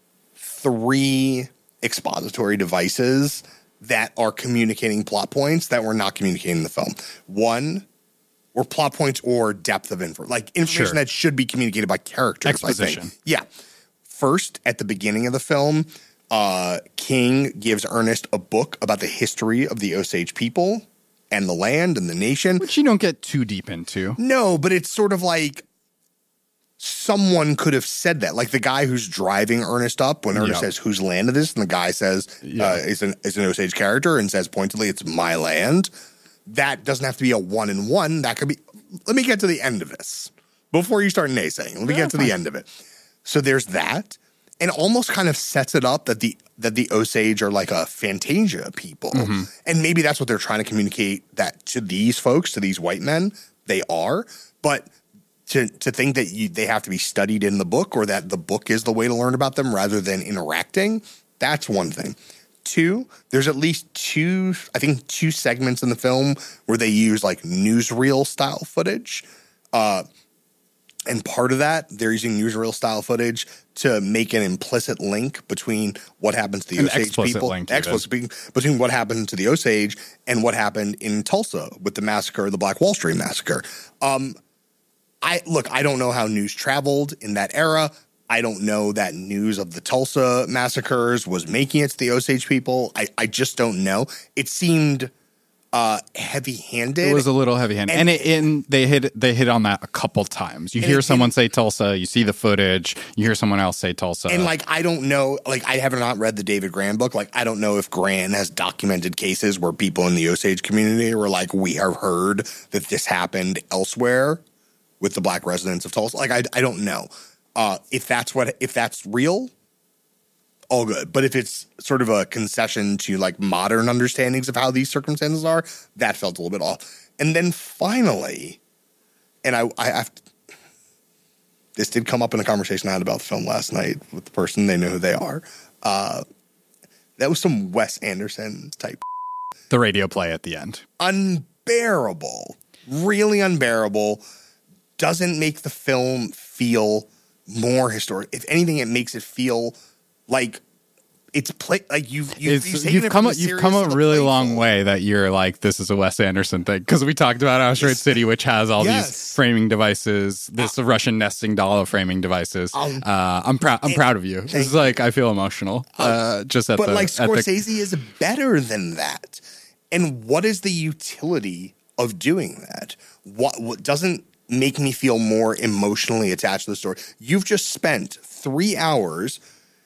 A: three expository devices that are communicating plot points that we're not communicating in the film? One, or plot points or depth of info, like information
B: Sure.
A: that should be communicated by characters. I think.
B: Exposition.
A: Yeah. First, at the beginning of the film, uh, King gives Ernest a book about the history of the Osage people and the land and the nation.
B: Which you don't get too deep into.
A: No, but it's sort of like someone could have said that. Like the guy who's driving Ernest up when Ernest
B: Yeah.
A: says, whose land it is? And the guy says,
B: Yeah.
A: uh, is an, is an Osage character and says pointedly, it's my land. That doesn't have to be a one in one. That could be, let me get to the end of this before you start naysaying. Let me
B: Yeah,
A: get to
B: fine.
A: the end of it. So there's that. And almost kind of sets it up that the that the Osage are like a Fantasia people.
B: Mm-hmm.
A: And maybe that's what they're trying to communicate that to these folks, to these white men, they are. But to to think that you, they have to be studied in the book or that the book is the way to learn about them rather than interacting, that's one thing. Two, there's at least two, I think two segments in the film where they use like newsreel style footage. Uh, and part of that, they're using newsreel style footage to make an implicit link between what happens to the
B: An
A: Osage
B: explicit
A: people,
B: link, even.
A: explicit be- between what happened to the Osage and what happened in Tulsa with the massacre, the Black Wall Street massacre. Um, I look, I don't know how news traveled in that era. I don't know that news of the Tulsa massacres was making it to the Osage people. I, I just don't know. It seemed uh, heavy-handed.
B: It was a little heavy-handed, and, and, it, and they hit they hit on that a couple times. You hear it, someone say Tulsa, you see the footage, you hear someone else say Tulsa,
A: and like I don't know, like I have not read the David Grann book. Like I don't know if Grann has documented cases where people in the Osage community were like, we have heard that this happened elsewhere with the black residents of Tulsa. Like I, I don't know uh, if that's what if that's real. All good. But if it's sort of a concession to like modern understandings of how these circumstances are, that felt a little bit off. And then finally, and I, I have to, this did come up in a conversation I had about the film last night with the person, they know who they are. Uh, that was some Wes Anderson type.
B: The radio play at the end.
A: Unbearable. Really unbearable. Doesn't make the film feel more historic. If anything, it makes it feel like it's play like you've you've,
B: you've,
A: you've
B: you've come a, you've come a really playful. long way that you're like, this is a Wes Anderson thing, because we talked about Asteroid City, which has all yes. these framing devices, this uh, Russian nesting doll of framing devices. Um, uh, I'm proud. I'm proud of you. It's like I feel emotional. Uh, uh, just at
A: but
B: the,
A: like Scorsese
B: the,
A: is better than that. And what is the utility of doing that? What, what doesn't make me feel more emotionally attached to the story? You've just spent three hours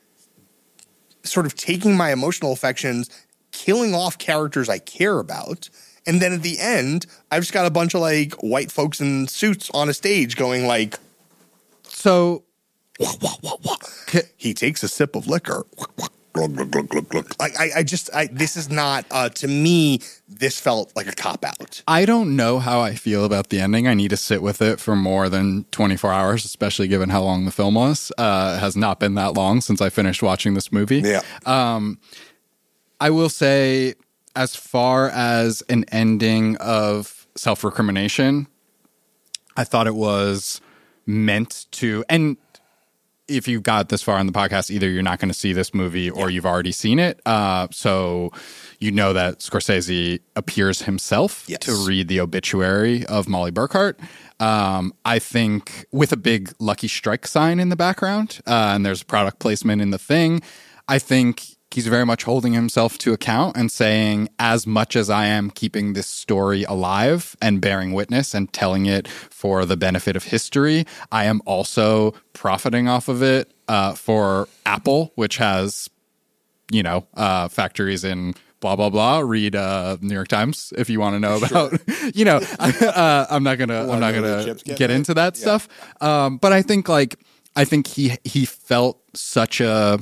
A: sort of taking my emotional affections, killing off characters I care about, and then at the end, I've just got a bunch of like white folks in suits on a stage going like,
B: so
A: wah, wah, wah, wah. He takes a sip of liquor. Glug, glug, glug, glug, glug. Like I, I just, I, this is not, uh, to me, this felt like a cop-out.
B: I don't know how I feel about the ending. I need to sit with it for more than twenty-four hours, especially given how long the film was. Uh, it has not been that long since I finished watching this movie.
A: Yeah.
B: Um, I will say, as far as an ending of self-recrimination, I thought it was meant to, and if you got this far on the podcast, either you're not going to see this movie or you've already seen it. Uh, so you know that Scorsese appears himself yes. to read the obituary of Molly Burkhart. Um, I think with a big Lucky Strike sign in the background, uh, and there's product placement in the thing. I think he's very much holding himself to account and saying, as much as I am keeping this story alive and bearing witness and telling it for the benefit of history, I am also profiting off of it uh, for Apple, which has, you know, uh, factories in blah, blah, blah. Read uh, New York Times if you want to know about, sure. you know, uh, I'm not going to, I'm not going to get into that yeah. stuff. Um, but I think like, I think he, he felt such a,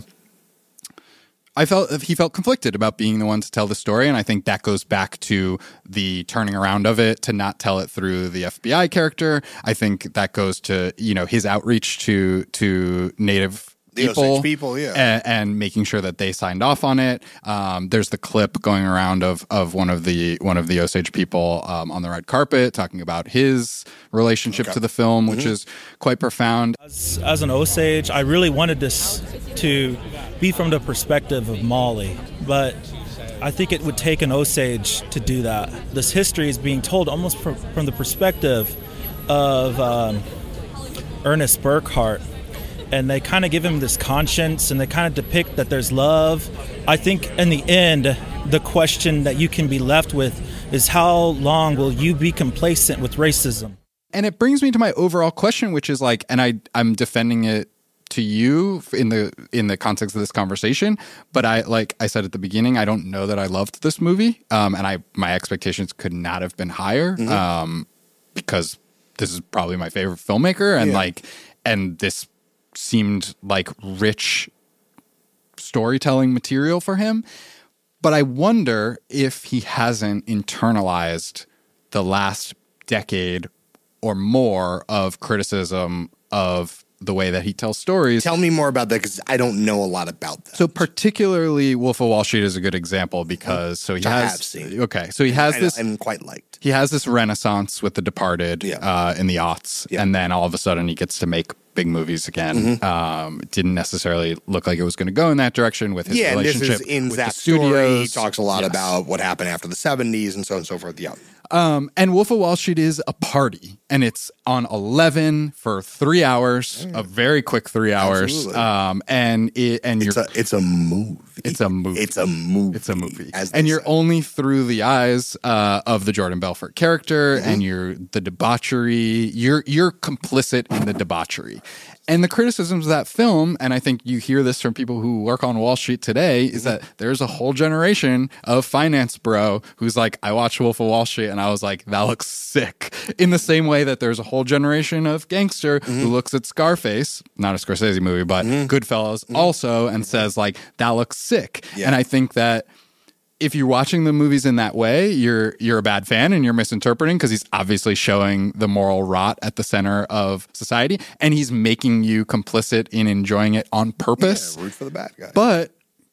B: I felt he felt conflicted about being the one to tell the story, and I think that goes back to the turning around of it to not tell it through the F B I character. I think that goes to, you know, his outreach to to Native
A: the
B: people,
A: Osage people, yeah,
B: and, and making sure that they signed off on it. Um, there's the clip going around of of one of the one of the Osage people um, on the red carpet talking about his relationship okay. to the film, which mm-hmm. is quite profound.
E: As, as an Osage, I really wanted this to be from the perspective of Molly, but I think it would take an Osage to do that. This history is being told almost from, from the perspective of um, Ernest Burkhart, and they kind of give him this conscience, and they kind of depict that there's love. I think in the end, the question that you can be left with is, how long will you be complacent with racism?
B: And it brings me to my overall question, which is like, and I, I'm defending it to you in the in the context of this conversation, but I like I said at the beginning, I don't know that I loved this movie, um, and I my expectations could not have been higher, mm-hmm. um, because this is probably my favorite filmmaker, and yeah. like, and this seemed like rich storytelling material for him. But I wonder if he hasn't internalized the last decade or more of criticism of the way that he tells stories.
A: Tell me more about that, because I don't know a lot about that.
B: So particularly Wolf of Wall Street is a good example, because so he
A: Which
B: has
A: I have seen.
B: Okay, so he has
A: I,
B: this
A: I'm quite liked.
B: He has this renaissance with The Departed yeah. uh, in the aughts, yeah. and then all of a sudden he gets to make big movies again. Mm-hmm. Um, it didn't necessarily look like it was going to go in that direction with his
A: yeah,
B: relationship
A: and this is in
B: with
A: that
B: the studios.
A: Story, he talks a lot yes. about what happened after the seventies and so on and so forth. Yeah.
B: Um, and Wolf of Wall Street is a party, and it's on eleven for three hours, a very quick three hours.
A: Absolutely.
B: Um, and it, and
A: It's
B: you're,
A: a it's a movie.
B: It's a movie.
A: It's a movie.
B: It's a movie.
A: As they
B: And you're
A: say.
B: only through the eyes uh, of the Jordan Belfort character,
A: Mm-hmm.
B: and you're the debauchery. You're you're complicit in the debauchery. And the criticisms of that film, and I think you hear this from people who work on Wall Street today, is that there's a whole generation of finance bro who's like, I watched Wolf of Wall Street and I was like, that looks sick. In the same way that there's a whole generation of gangster who looks at Scarface, not a Scorsese movie, but Goodfellas also, and says like, that looks sick.
A: Yeah.
B: And I think that if you're watching the movies in that way, you're you're a bad fan and you're misinterpreting, because he's obviously showing the moral rot at the center of society, and he's making you complicit in enjoying it on purpose.
A: Yeah, root for the bad guy.
B: But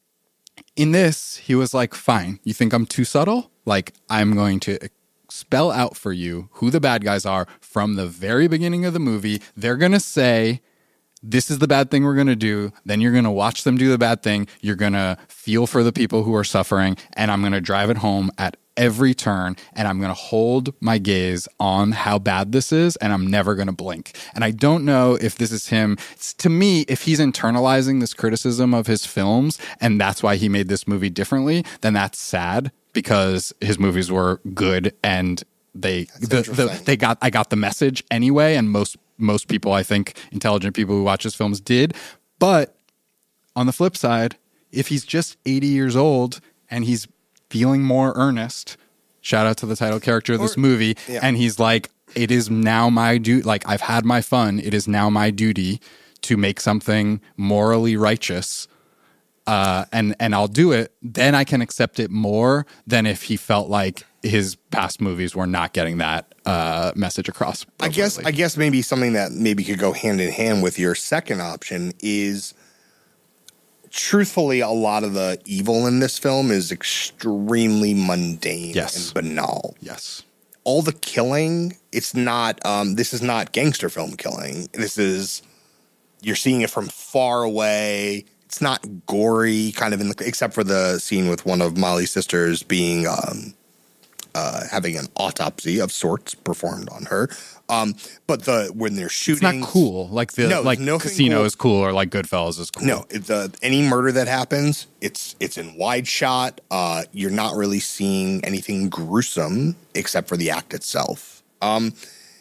B: in this, he was like, fine, you think I'm too subtle? Like, I'm going to spell out for you who the bad guys are from the very beginning of the movie. They're going to say, this is the bad thing we're going to do. Then you're going to watch them do the bad thing. You're going to feel for the people who are suffering. And I'm going to drive it home at every turn. And I'm going to hold my gaze on how bad this is. And I'm never going to blink. And I don't know if this is him. It's, to me, if he's internalizing this criticism of his films, and that's why he made this movie differently, then that's sad, because his movies were good and they the, the, they got I got the message anyway, and most most people, I think, intelligent people who watch his films did. But on the flip side, if he's just eighty years old and he's feeling more earnest, shout out to the title character of this
A: Or-
B: movie,
A: yeah.
B: and he's like, it is now my duty, like, I've had my fun, it is now my duty to make something morally righteous, uh, and and I'll do it, then I can accept it more than if he felt like his past movies were not getting that uh, message across.
A: I guess I
B: appropriately.
A: guess maybe something that maybe could go hand in hand with your second option is, truthfully, a lot of the evil in this film is extremely mundane
B: Yes.
A: and banal.
B: Yes.
A: All the killing, it's not, um, this is not gangster film killing. This is, you're seeing it from far away. It's not gory, kind of in the, except for the scene with one of Molly's sisters being, um, uh, having an autopsy of sorts performed on her. Um, but the, when they're
B: It's
A: shooting.
B: not cool. Like the
A: No,
B: like
A: nothing
B: Casino
A: cool.
B: is cool, or like Goodfellas is cool.
A: No, it, the, any murder that happens, it's it's in wide shot. Uh, you're not really seeing anything gruesome except for the act itself. Um,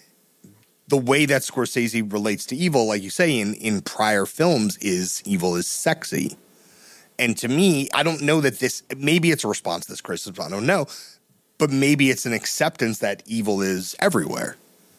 A: the way that Scorsese relates to evil, like you say, in, in prior films, is evil is sexy. And to me, I don't know that this, maybe it's a response to this criticism, I don't know, but maybe it's an acceptance that evil is everywhere.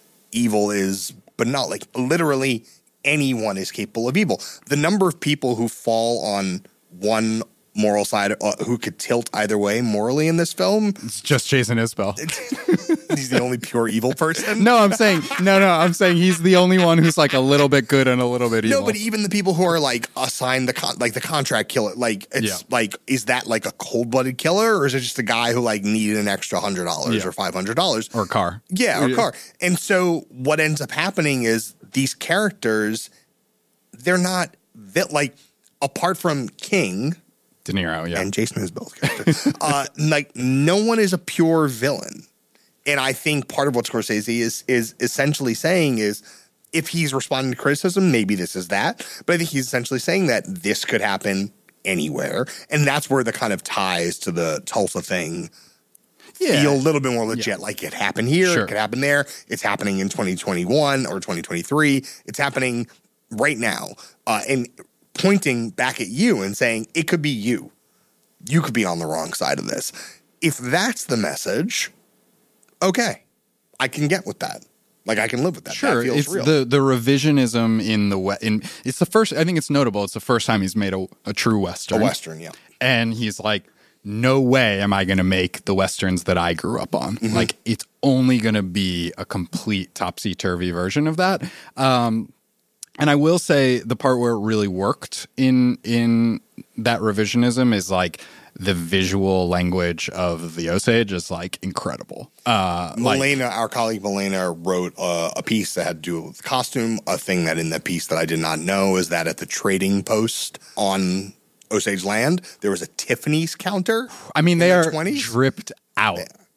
A: Evil is, but not like literally anyone is capable of evil. The number of people who fall on one moral side, uh, who could tilt either way morally in this film,
B: It's just Jason Isbell.
A: he's the only pure evil person.
B: No, I'm saying no, no. I'm saying he's the only one who's like a little bit good and a little bit evil.
A: No, but even the people who are like assigned the con- like the contract killer, like it's
B: Yeah.
A: like, is that like a cold blooded killer, or is it just a guy who like needed an extra hundred dollars
B: Yeah.
A: or five hundred dollars
B: or car.
A: Yeah, or car. And so what ends up happening is these characters, they're not vi- like, apart from King
B: De Niro, yeah.
A: and Jason Isbell's character, uh, like no one is a pure villain. And I think part of what Scorsese is is essentially saying is, if he's responding to criticism, maybe this is that. But I think he's essentially saying that this could happen anywhere. And that's where the kind of ties to the Tulsa thing
B: yeah.
A: feel a little bit more legit.
B: Yeah.
A: Like it happened here,
B: Sure.
A: it could happen there. It's happening in twenty twenty-one or twenty twenty-three. It's happening right now. Uh, and pointing back at you and saying, it could be you. You could be on the wrong side of this. If that's the message, okay, I can get with that. Like I can live with that.
B: Sure,
A: that feels
B: it's
A: real.
B: the the revisionism in the we- in it's the first. I think it's notable. It's the first time he's made a, a true
A: a
B: western.
A: Western, yeah.
B: And he's like, no way am I going to make the westerns that I grew up on.
A: Mm-hmm.
B: Like it's only going to be a complete topsy turvy version of that. Um, and I will say the part where it really worked in in that revisionism is like the visual language of the Osage is like incredible. Uh, like,
A: Milena, our colleague Milena, wrote uh, a piece that had to do with costume. A thing that in the piece that I did not know is that at the trading post on Osage land, there was a Tiffany's counter.
B: I mean,
A: in
B: they
A: the
B: are
A: twenties.
B: dripped out.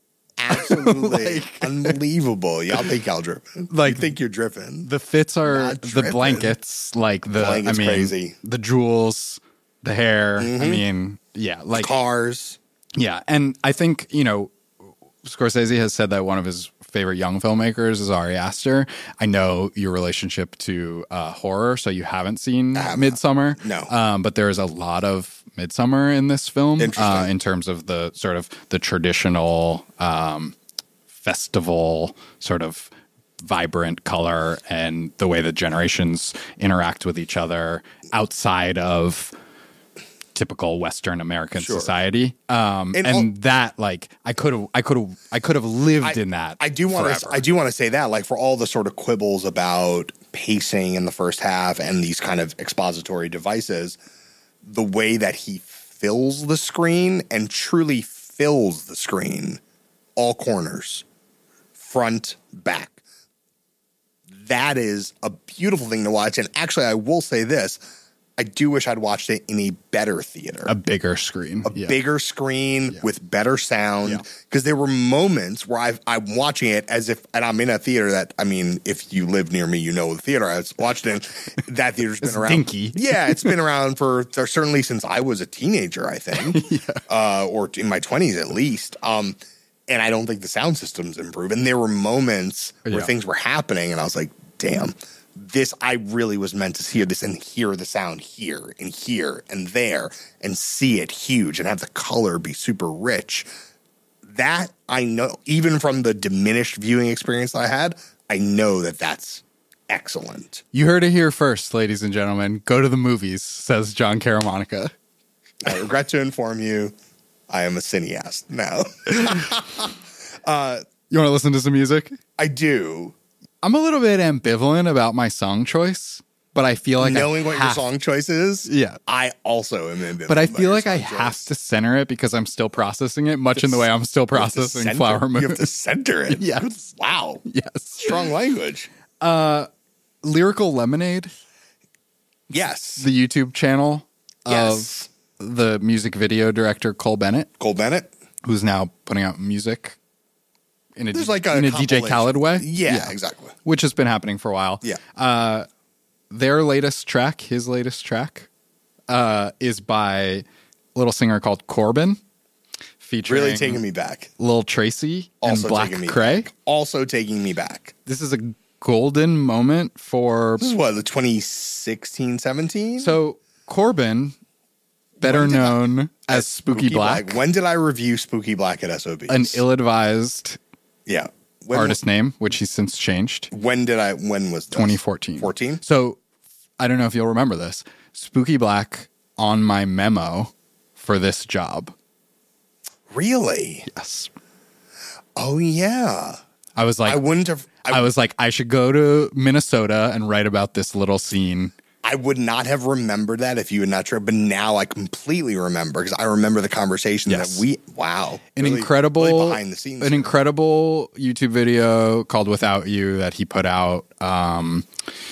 A: Absolutely. Unbelievable. Y'all think y'all dripping.
B: Like,
A: you think you're dripping.
B: The fits are
A: Not
B: the
A: dripping.
B: blankets, like the
A: Blankets
B: I mean,
A: crazy.
B: the jewels, the hair.
A: Mm-hmm.
B: I mean, yeah, like
A: Cars.
B: yeah, and I think you know, Scorsese has said that one of his favorite young filmmakers is Ari Aster. I know your relationship to uh, horror, so you haven't seen
A: Um,
B: Midsummer.
A: no.
B: um, but there is a lot of Midsummer in this film,
A: Interesting.
B: uh, in terms of the sort of the traditional um, festival sort of vibrant color and the way that generations interact with each other outside of typical Western American
A: Sure.
B: society. Um, and
A: And al-
B: that, like, I could have, I could have, I could have lived
A: I-
B: in that.
A: I do want to.
B: forever.
A: I do want to say that, like, for all the sort of quibbles about pacing in the first half and these kind of expository devices, the way that he fills the screen and truly fills the screen, all corners, front, back. That is a beautiful thing to watch. And actually, I will say this: I do wish I'd watched it in a better theater.
B: A bigger screen.
A: a
B: Yeah.
A: bigger screen with better sound.
B: Yeah.
A: Because there were moments where I've, I'm watching it as if, and I'm in a theater that, I mean, if you live near me, you know the theater I was watched in. That theater's been
B: It's
A: around.
B: dinky.
A: Yeah, it's been around for for certainly since I was a teenager, I think, uh, or in my twenties at least. Um, and I don't think the sound system's improved. And there were moments where
B: Yeah.
A: things were happening, and I was like, damn. This, I really was meant to hear this and hear the sound here and here and there and see it huge and have the color be super rich. That I know, even from the diminished viewing experience I had, I know that that's excellent.
B: You heard it here first, ladies and gentlemen. Go to the movies, says John Caramonica.
A: I regret to inform you, I am a cineast now.
B: You want to listen to some music?
A: I do.
B: I'm a little bit ambivalent about my song choice, but I feel like
A: Knowing
B: I
A: what your
B: have-
A: song choice is,
B: Yeah.
A: I also am ambivalent.
B: But I
A: about
B: feel
A: your
B: like I
A: song
B: have
A: choice.
B: to center it because I'm still processing it, much in the way I'm still
A: You have to
B: processing
A: center-
B: Flower Moon.
A: You have to center it.
B: Yes.
A: Wow.
B: Yes.
A: Strong language.
B: Lyrical Lemonade,
A: Yes.
B: the YouTube channel
A: yes.
B: of the music video director Cole Bennett,
A: Cole Bennett.
B: who's now putting out music in a,
A: There's like a
B: in a D J
A: compilation.
B: Khaled way.
A: Yeah, exactly.
B: Which has been happening for a while.
A: Yeah.
B: Uh, their latest track, his latest track, uh, is by a little singer called Corbin, featuring
A: Really taking me back.
B: Lil Tracy and
A: Also
B: Black
A: taking me
B: Cray.
A: back. Also taking me back.
B: This is a golden moment for
A: This is what, the twenty sixteen, seventeen?
B: so Corbin, better
A: When did I-
B: known as Spooky, Black,
A: When did I review Spooky Black at S O B?
B: an ill-advised
A: yeah. When,
B: artist name, which he's since changed.
A: When did I, when was this?
B: twenty fourteen.
A: fourteen?
B: So I don't know if you'll remember this. Spooky Black on my memo for this job.
A: Really?
B: Yes.
A: Oh, yeah.
B: I was like,
A: I wouldn't have, I,
B: I was like, I should go to Minnesota and write about this little scene.
A: I would not have remembered that if you had not tried, but now I completely remember because I remember the conversation
B: Yes.
A: that we, wow.
B: An
A: Really-
B: incredible,
A: really behind the scenes.
B: an
A: here.
B: incredible YouTube video called "Without You" that he put out. Um,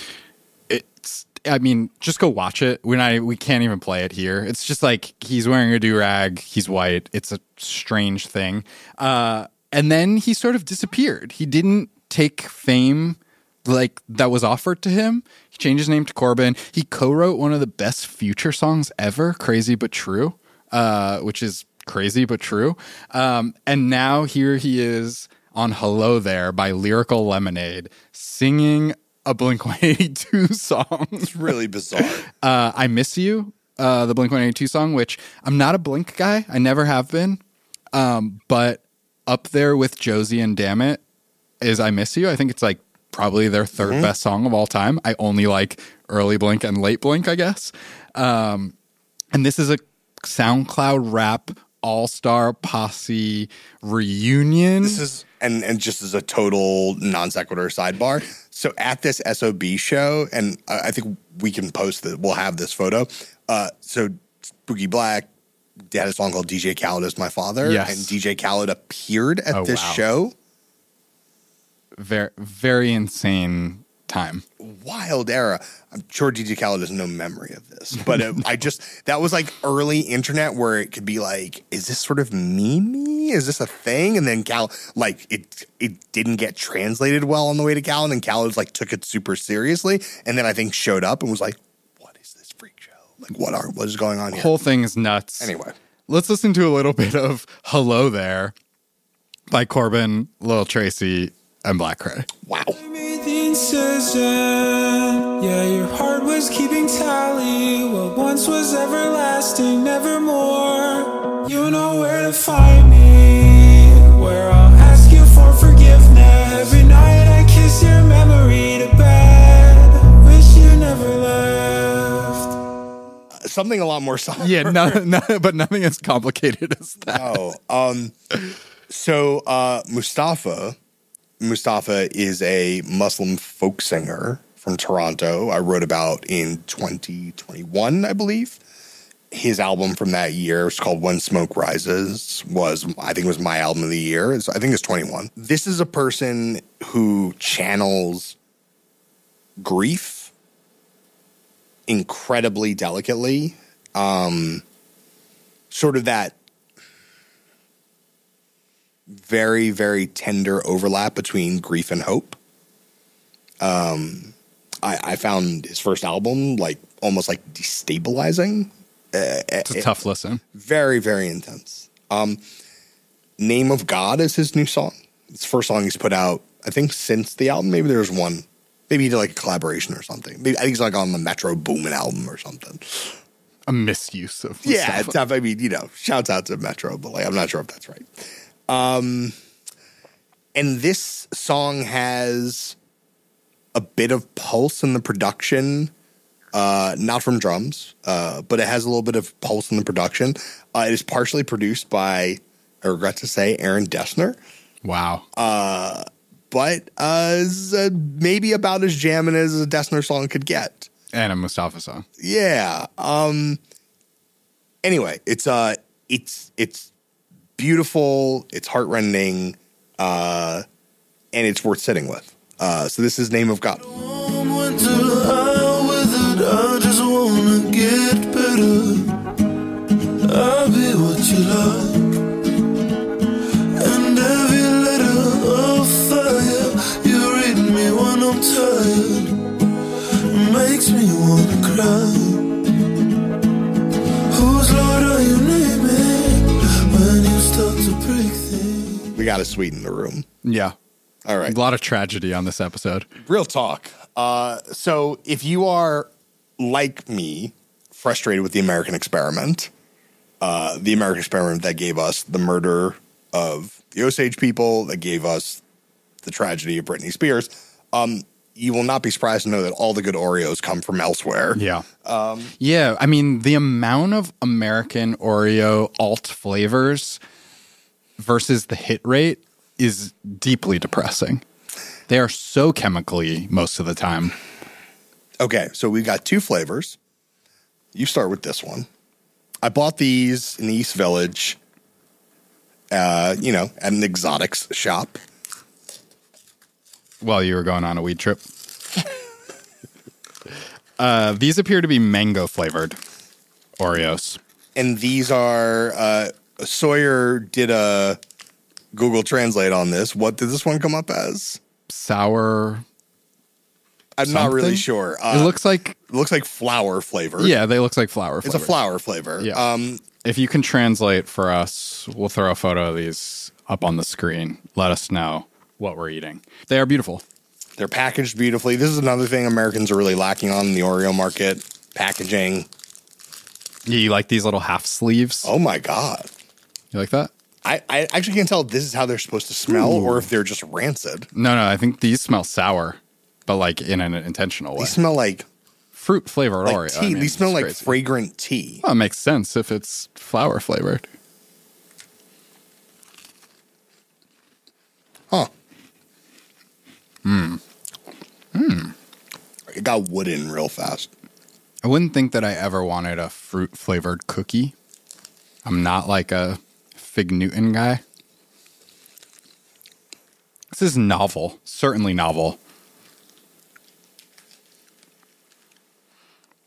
B: it's, I mean, just go watch it. We're not, we can't even play it here. It's just like he's wearing a do rag. He's white. It's a strange thing. Uh, and then he sort of disappeared. He didn't take fame like that was offered to him. He changed his name to Corbin. He co-wrote one of the best Future songs ever, "Crazy But True," uh, which is crazy but true. Um, and now here he is on "Hello There" by Lyrical Lemonade, singing a Blink one eighty-two song.
A: It's really bizarre.
B: uh, "I Miss You," uh, the Blink one eighty-two song, which I'm not a Blink guy. I never have been. Um, but up there with Josie and Damn It is "I Miss You." I think it's like probably their third
A: Mm-hmm.
B: best song of all time. I only like early Blink and late Blink, I guess. Um, and this is a SoundCloud rap all-star posse reunion.
A: This is and and just as a total non sequitur sidebar. So at this S O B show, and I I think we can post that. We'll have this photo. Uh, so Spooky Black had a song called D J Khaled Is My Father,
B: Yes.
A: and D J Khaled appeared at
B: Oh,
A: this
B: wow.
A: show.
B: very, very insane time.
A: Wild era. I'm sure D J Khaled has no memory of this, but it, I just, that was like early internet where it could be like, is this sort of memey? Is this a thing? And then Cal, like it, it didn't get translated well on the way to Khaled, and Khaled like took it super seriously. And then I think showed up and was like, what is this freak show? Like what are, what is going on
B: The
A: here?
B: whole thing is nuts.
A: Anyway.
B: Let's listen to a little bit of Hello There by Corbin, Lil Tracy, and Black Cray.
A: Wow.
F: Made the incision. Yeah, your heart was keeping tally. What once was everlasting, nevermore. You know where to find me. Where I'll ask you for forgiveness. Every night I kiss your memory to bed. Wish you never left.
A: Something a lot more somber.
B: Yeah, no, no, but nothing as complicated as that.
A: Oh, um, so uh, Mustafa, Mustafa is a Muslim folk singer from Toronto. I wrote about in twenty twenty-one, I believe. His album from that year was called When Smoke Rises. Was I think it was my album of the year. It's, I think it's twenty-one. This is a person who channels grief incredibly delicately. Um, sort of that very, very tender overlap between grief and hope. Um, I, I found his first album like almost like destabilizing. Uh,
B: It's a
A: it,
B: tough listen.
A: very, very intense. Um, Name of God is his new song. It's the first song he's put out, I think, since the album. Maybe there's one. Maybe he did like a collaboration or something. Maybe, I think he's like on the Metro Boomin album or something.
B: A misuse of
A: Yeah,
B: Mustafa.
A: it's tough. I mean, you know, shouts out to Metro, but like, I'm not sure if that's right. Um, and this song has a bit of pulse in the production, uh, not from drums, uh, but it has a little bit of pulse in the production. Uh, it is partially produced by, I regret to say, Aaron Dessner,
B: Wow.
A: uh, but uh, is, uh, maybe about as jamming as a Dessner song could get.
B: And a Mustafa song.
A: Yeah. Um, anyway, it's uh, it's it's beautiful. It's heartrending, uh, and it's worth sitting with. Uh, so this is Name of God.
F: Went to hell with it. I just wanna get better. I'll be what you like. And every letter of fire you read me when I'm tired makes me wanna cry. Whose Lord are you naming when you start to break things?
A: We got to sweeten the room.
B: Yeah.
A: All right.
B: A lot of tragedy on this episode.
A: Real talk. Uh, so if you are like me, frustrated with the American experiment, uh, the American experiment that gave us the murder of the Osage people, that gave us the tragedy of Britney Spears, um, you will not be surprised to know that all the good Oreos come from elsewhere.
B: Yeah. Um, yeah. I mean, the amount of American Oreo alt flavors versus the hit rate is deeply depressing. They are so chemically most of the time.
A: Okay, so we got two flavors. You start with this one. I bought these in the East Village, uh, you know, at an exotics shop.
B: While you were going on a weed trip. uh, these appear to be mango flavored Oreos.
A: And these are, uh, Sawyer did a Google Translate on this. What did this one come up as?
B: Sour.
A: I'm
B: something?
A: not really sure. Uh,
B: It looks like,
A: it looks like flour flavor.
B: yeah, they look like flour
A: It's
B: flavors.
A: a flour flavor.
B: Yeah.
A: Um,
B: If you can translate for us, we'll throw a photo of these up on the screen. Let us know what we're eating. They are beautiful.
A: they're packaged beautifully. This is another thing Americans are really lacking on in the Oreo market. Packaging.
B: Yeah, you like these little half sleeves?
A: Oh my God.
B: You like that?
A: I, I actually can't tell if this is how they're supposed to smell or if they're just rancid.
B: No, no, I think these smell sour, but like in an intentional way.
A: They smell like,
B: Fruit flavored
A: like
B: Oreo.
A: tea.
B: I mean,
A: These smell
B: it's
A: like
B: crazy.
A: fragrant tea.
B: Well, it makes sense if it's flour flavored.
A: Huh.
B: Hmm.
A: It got wooden real fast.
B: I wouldn't think that I ever wanted a fruit flavored cookie. I'm not like a Fig Newton guy. This is novel, certainly novel.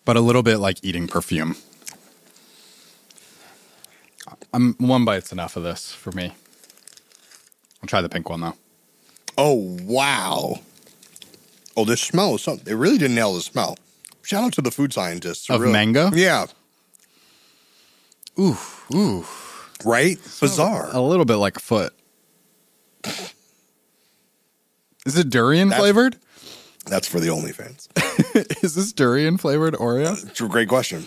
B: but a little bit like eating perfume. I'm one bite's enough of this for me. I'll try the pink one though.
A: Oh, wow. Oh, this smell is something. They really did nail the smell. Shout out to the food scientists.
B: Of
A: really.
B: mango?
A: Yeah.
B: Ooh, ooh.
A: Right? Bizarre.
B: A little bit like a foot. Is it durian
A: That's-
B: flavored?
A: That's for the OnlyFans.
B: Is this durian flavored Oreo?
A: It's a great question.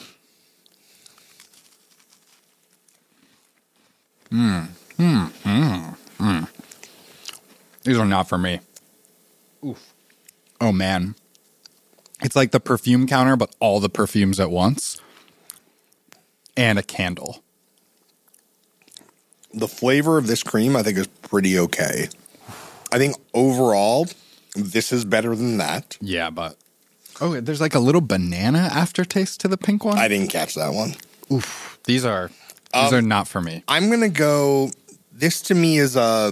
B: These are not for me. Oof. Oh, man. It's like the perfume counter, but all the perfumes at once. And a candle.
A: The flavor of this cream, I think, is pretty okay. I think overall, this is better than that.
B: Yeah, but... Oh, there's like a little banana aftertaste to the pink one?
A: I didn't catch that one.
B: Oof. These are... These are not for me.
A: I'm going to go... This to me is a,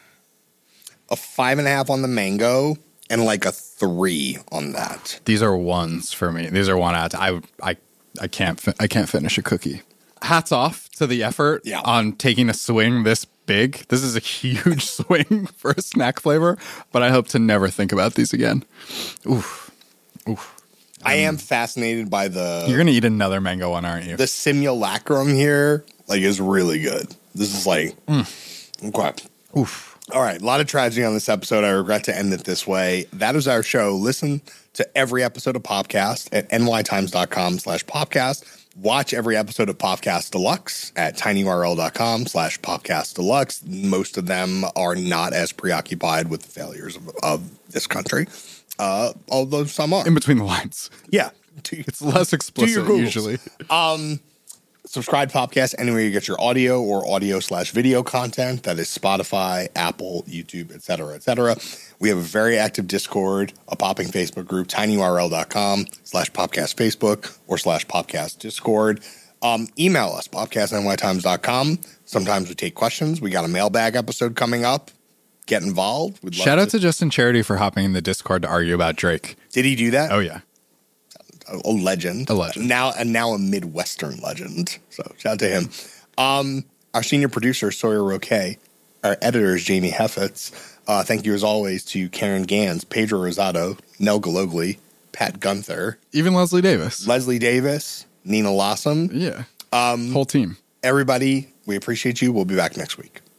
A: a five and a half on the mango and like a three on that.
B: These are ones for me. These are one out. I I I can't fi- I can't finish a cookie. Hats off to the effort
A: Yeah.
B: on taking a swing this big. This is a huge swing for a snack flavor, but I hope to never think about these again. Oof. Oof.
A: I am fascinated by the
B: You're going to eat another mango one, aren't you?
A: the simulacrum here. Like, is really good. This is like okay.
B: Oof.
A: All right, a lot of tragedy on this episode. I regret to end it this way. That is our show. Listen to every episode of Popcast at nytimes.com slash Popcast. Watch every episode of Popcast Deluxe at tinyurl.com slash Popcast Deluxe. Most of them are not as preoccupied with the failures of, of this country, uh, although some are.
B: In between the lines.
A: Yeah.
B: It's less explicit
A: Googles.
B: usually.
A: Subscribe to Popcast anywhere you get your audio or audio slash video content. That is Spotify, Apple, YouTube, et cetera, et cetera. We have a very active Discord, a popping Facebook group, tinyurl.com slash Popcast Facebook or slash Popcast Discord. Um, email us, popcast n y times dot com. Sometimes we take questions. We got a mailbag episode coming up. Get involved. We'd love
B: Shout out to Justin Charity for hopping in the Discord to argue about Drake.
A: Did he do that?
B: Oh, yeah.
A: A, a legend.
B: A legend.
A: Now, and now a Midwestern legend. So shout out to him. Um, our senior producer, Sawyer Roque. Our editor is Jamie Heffitz. Uh, thank you, as always, to Karen Gans, Pedro Rosado, Nell Galogli, Pat Gunther,
B: Even Leslie Davis.
A: Leslie Davis, Nina Lawson.
B: yeah. Um, Whole team.
A: Everybody, we appreciate you. We'll be back next week.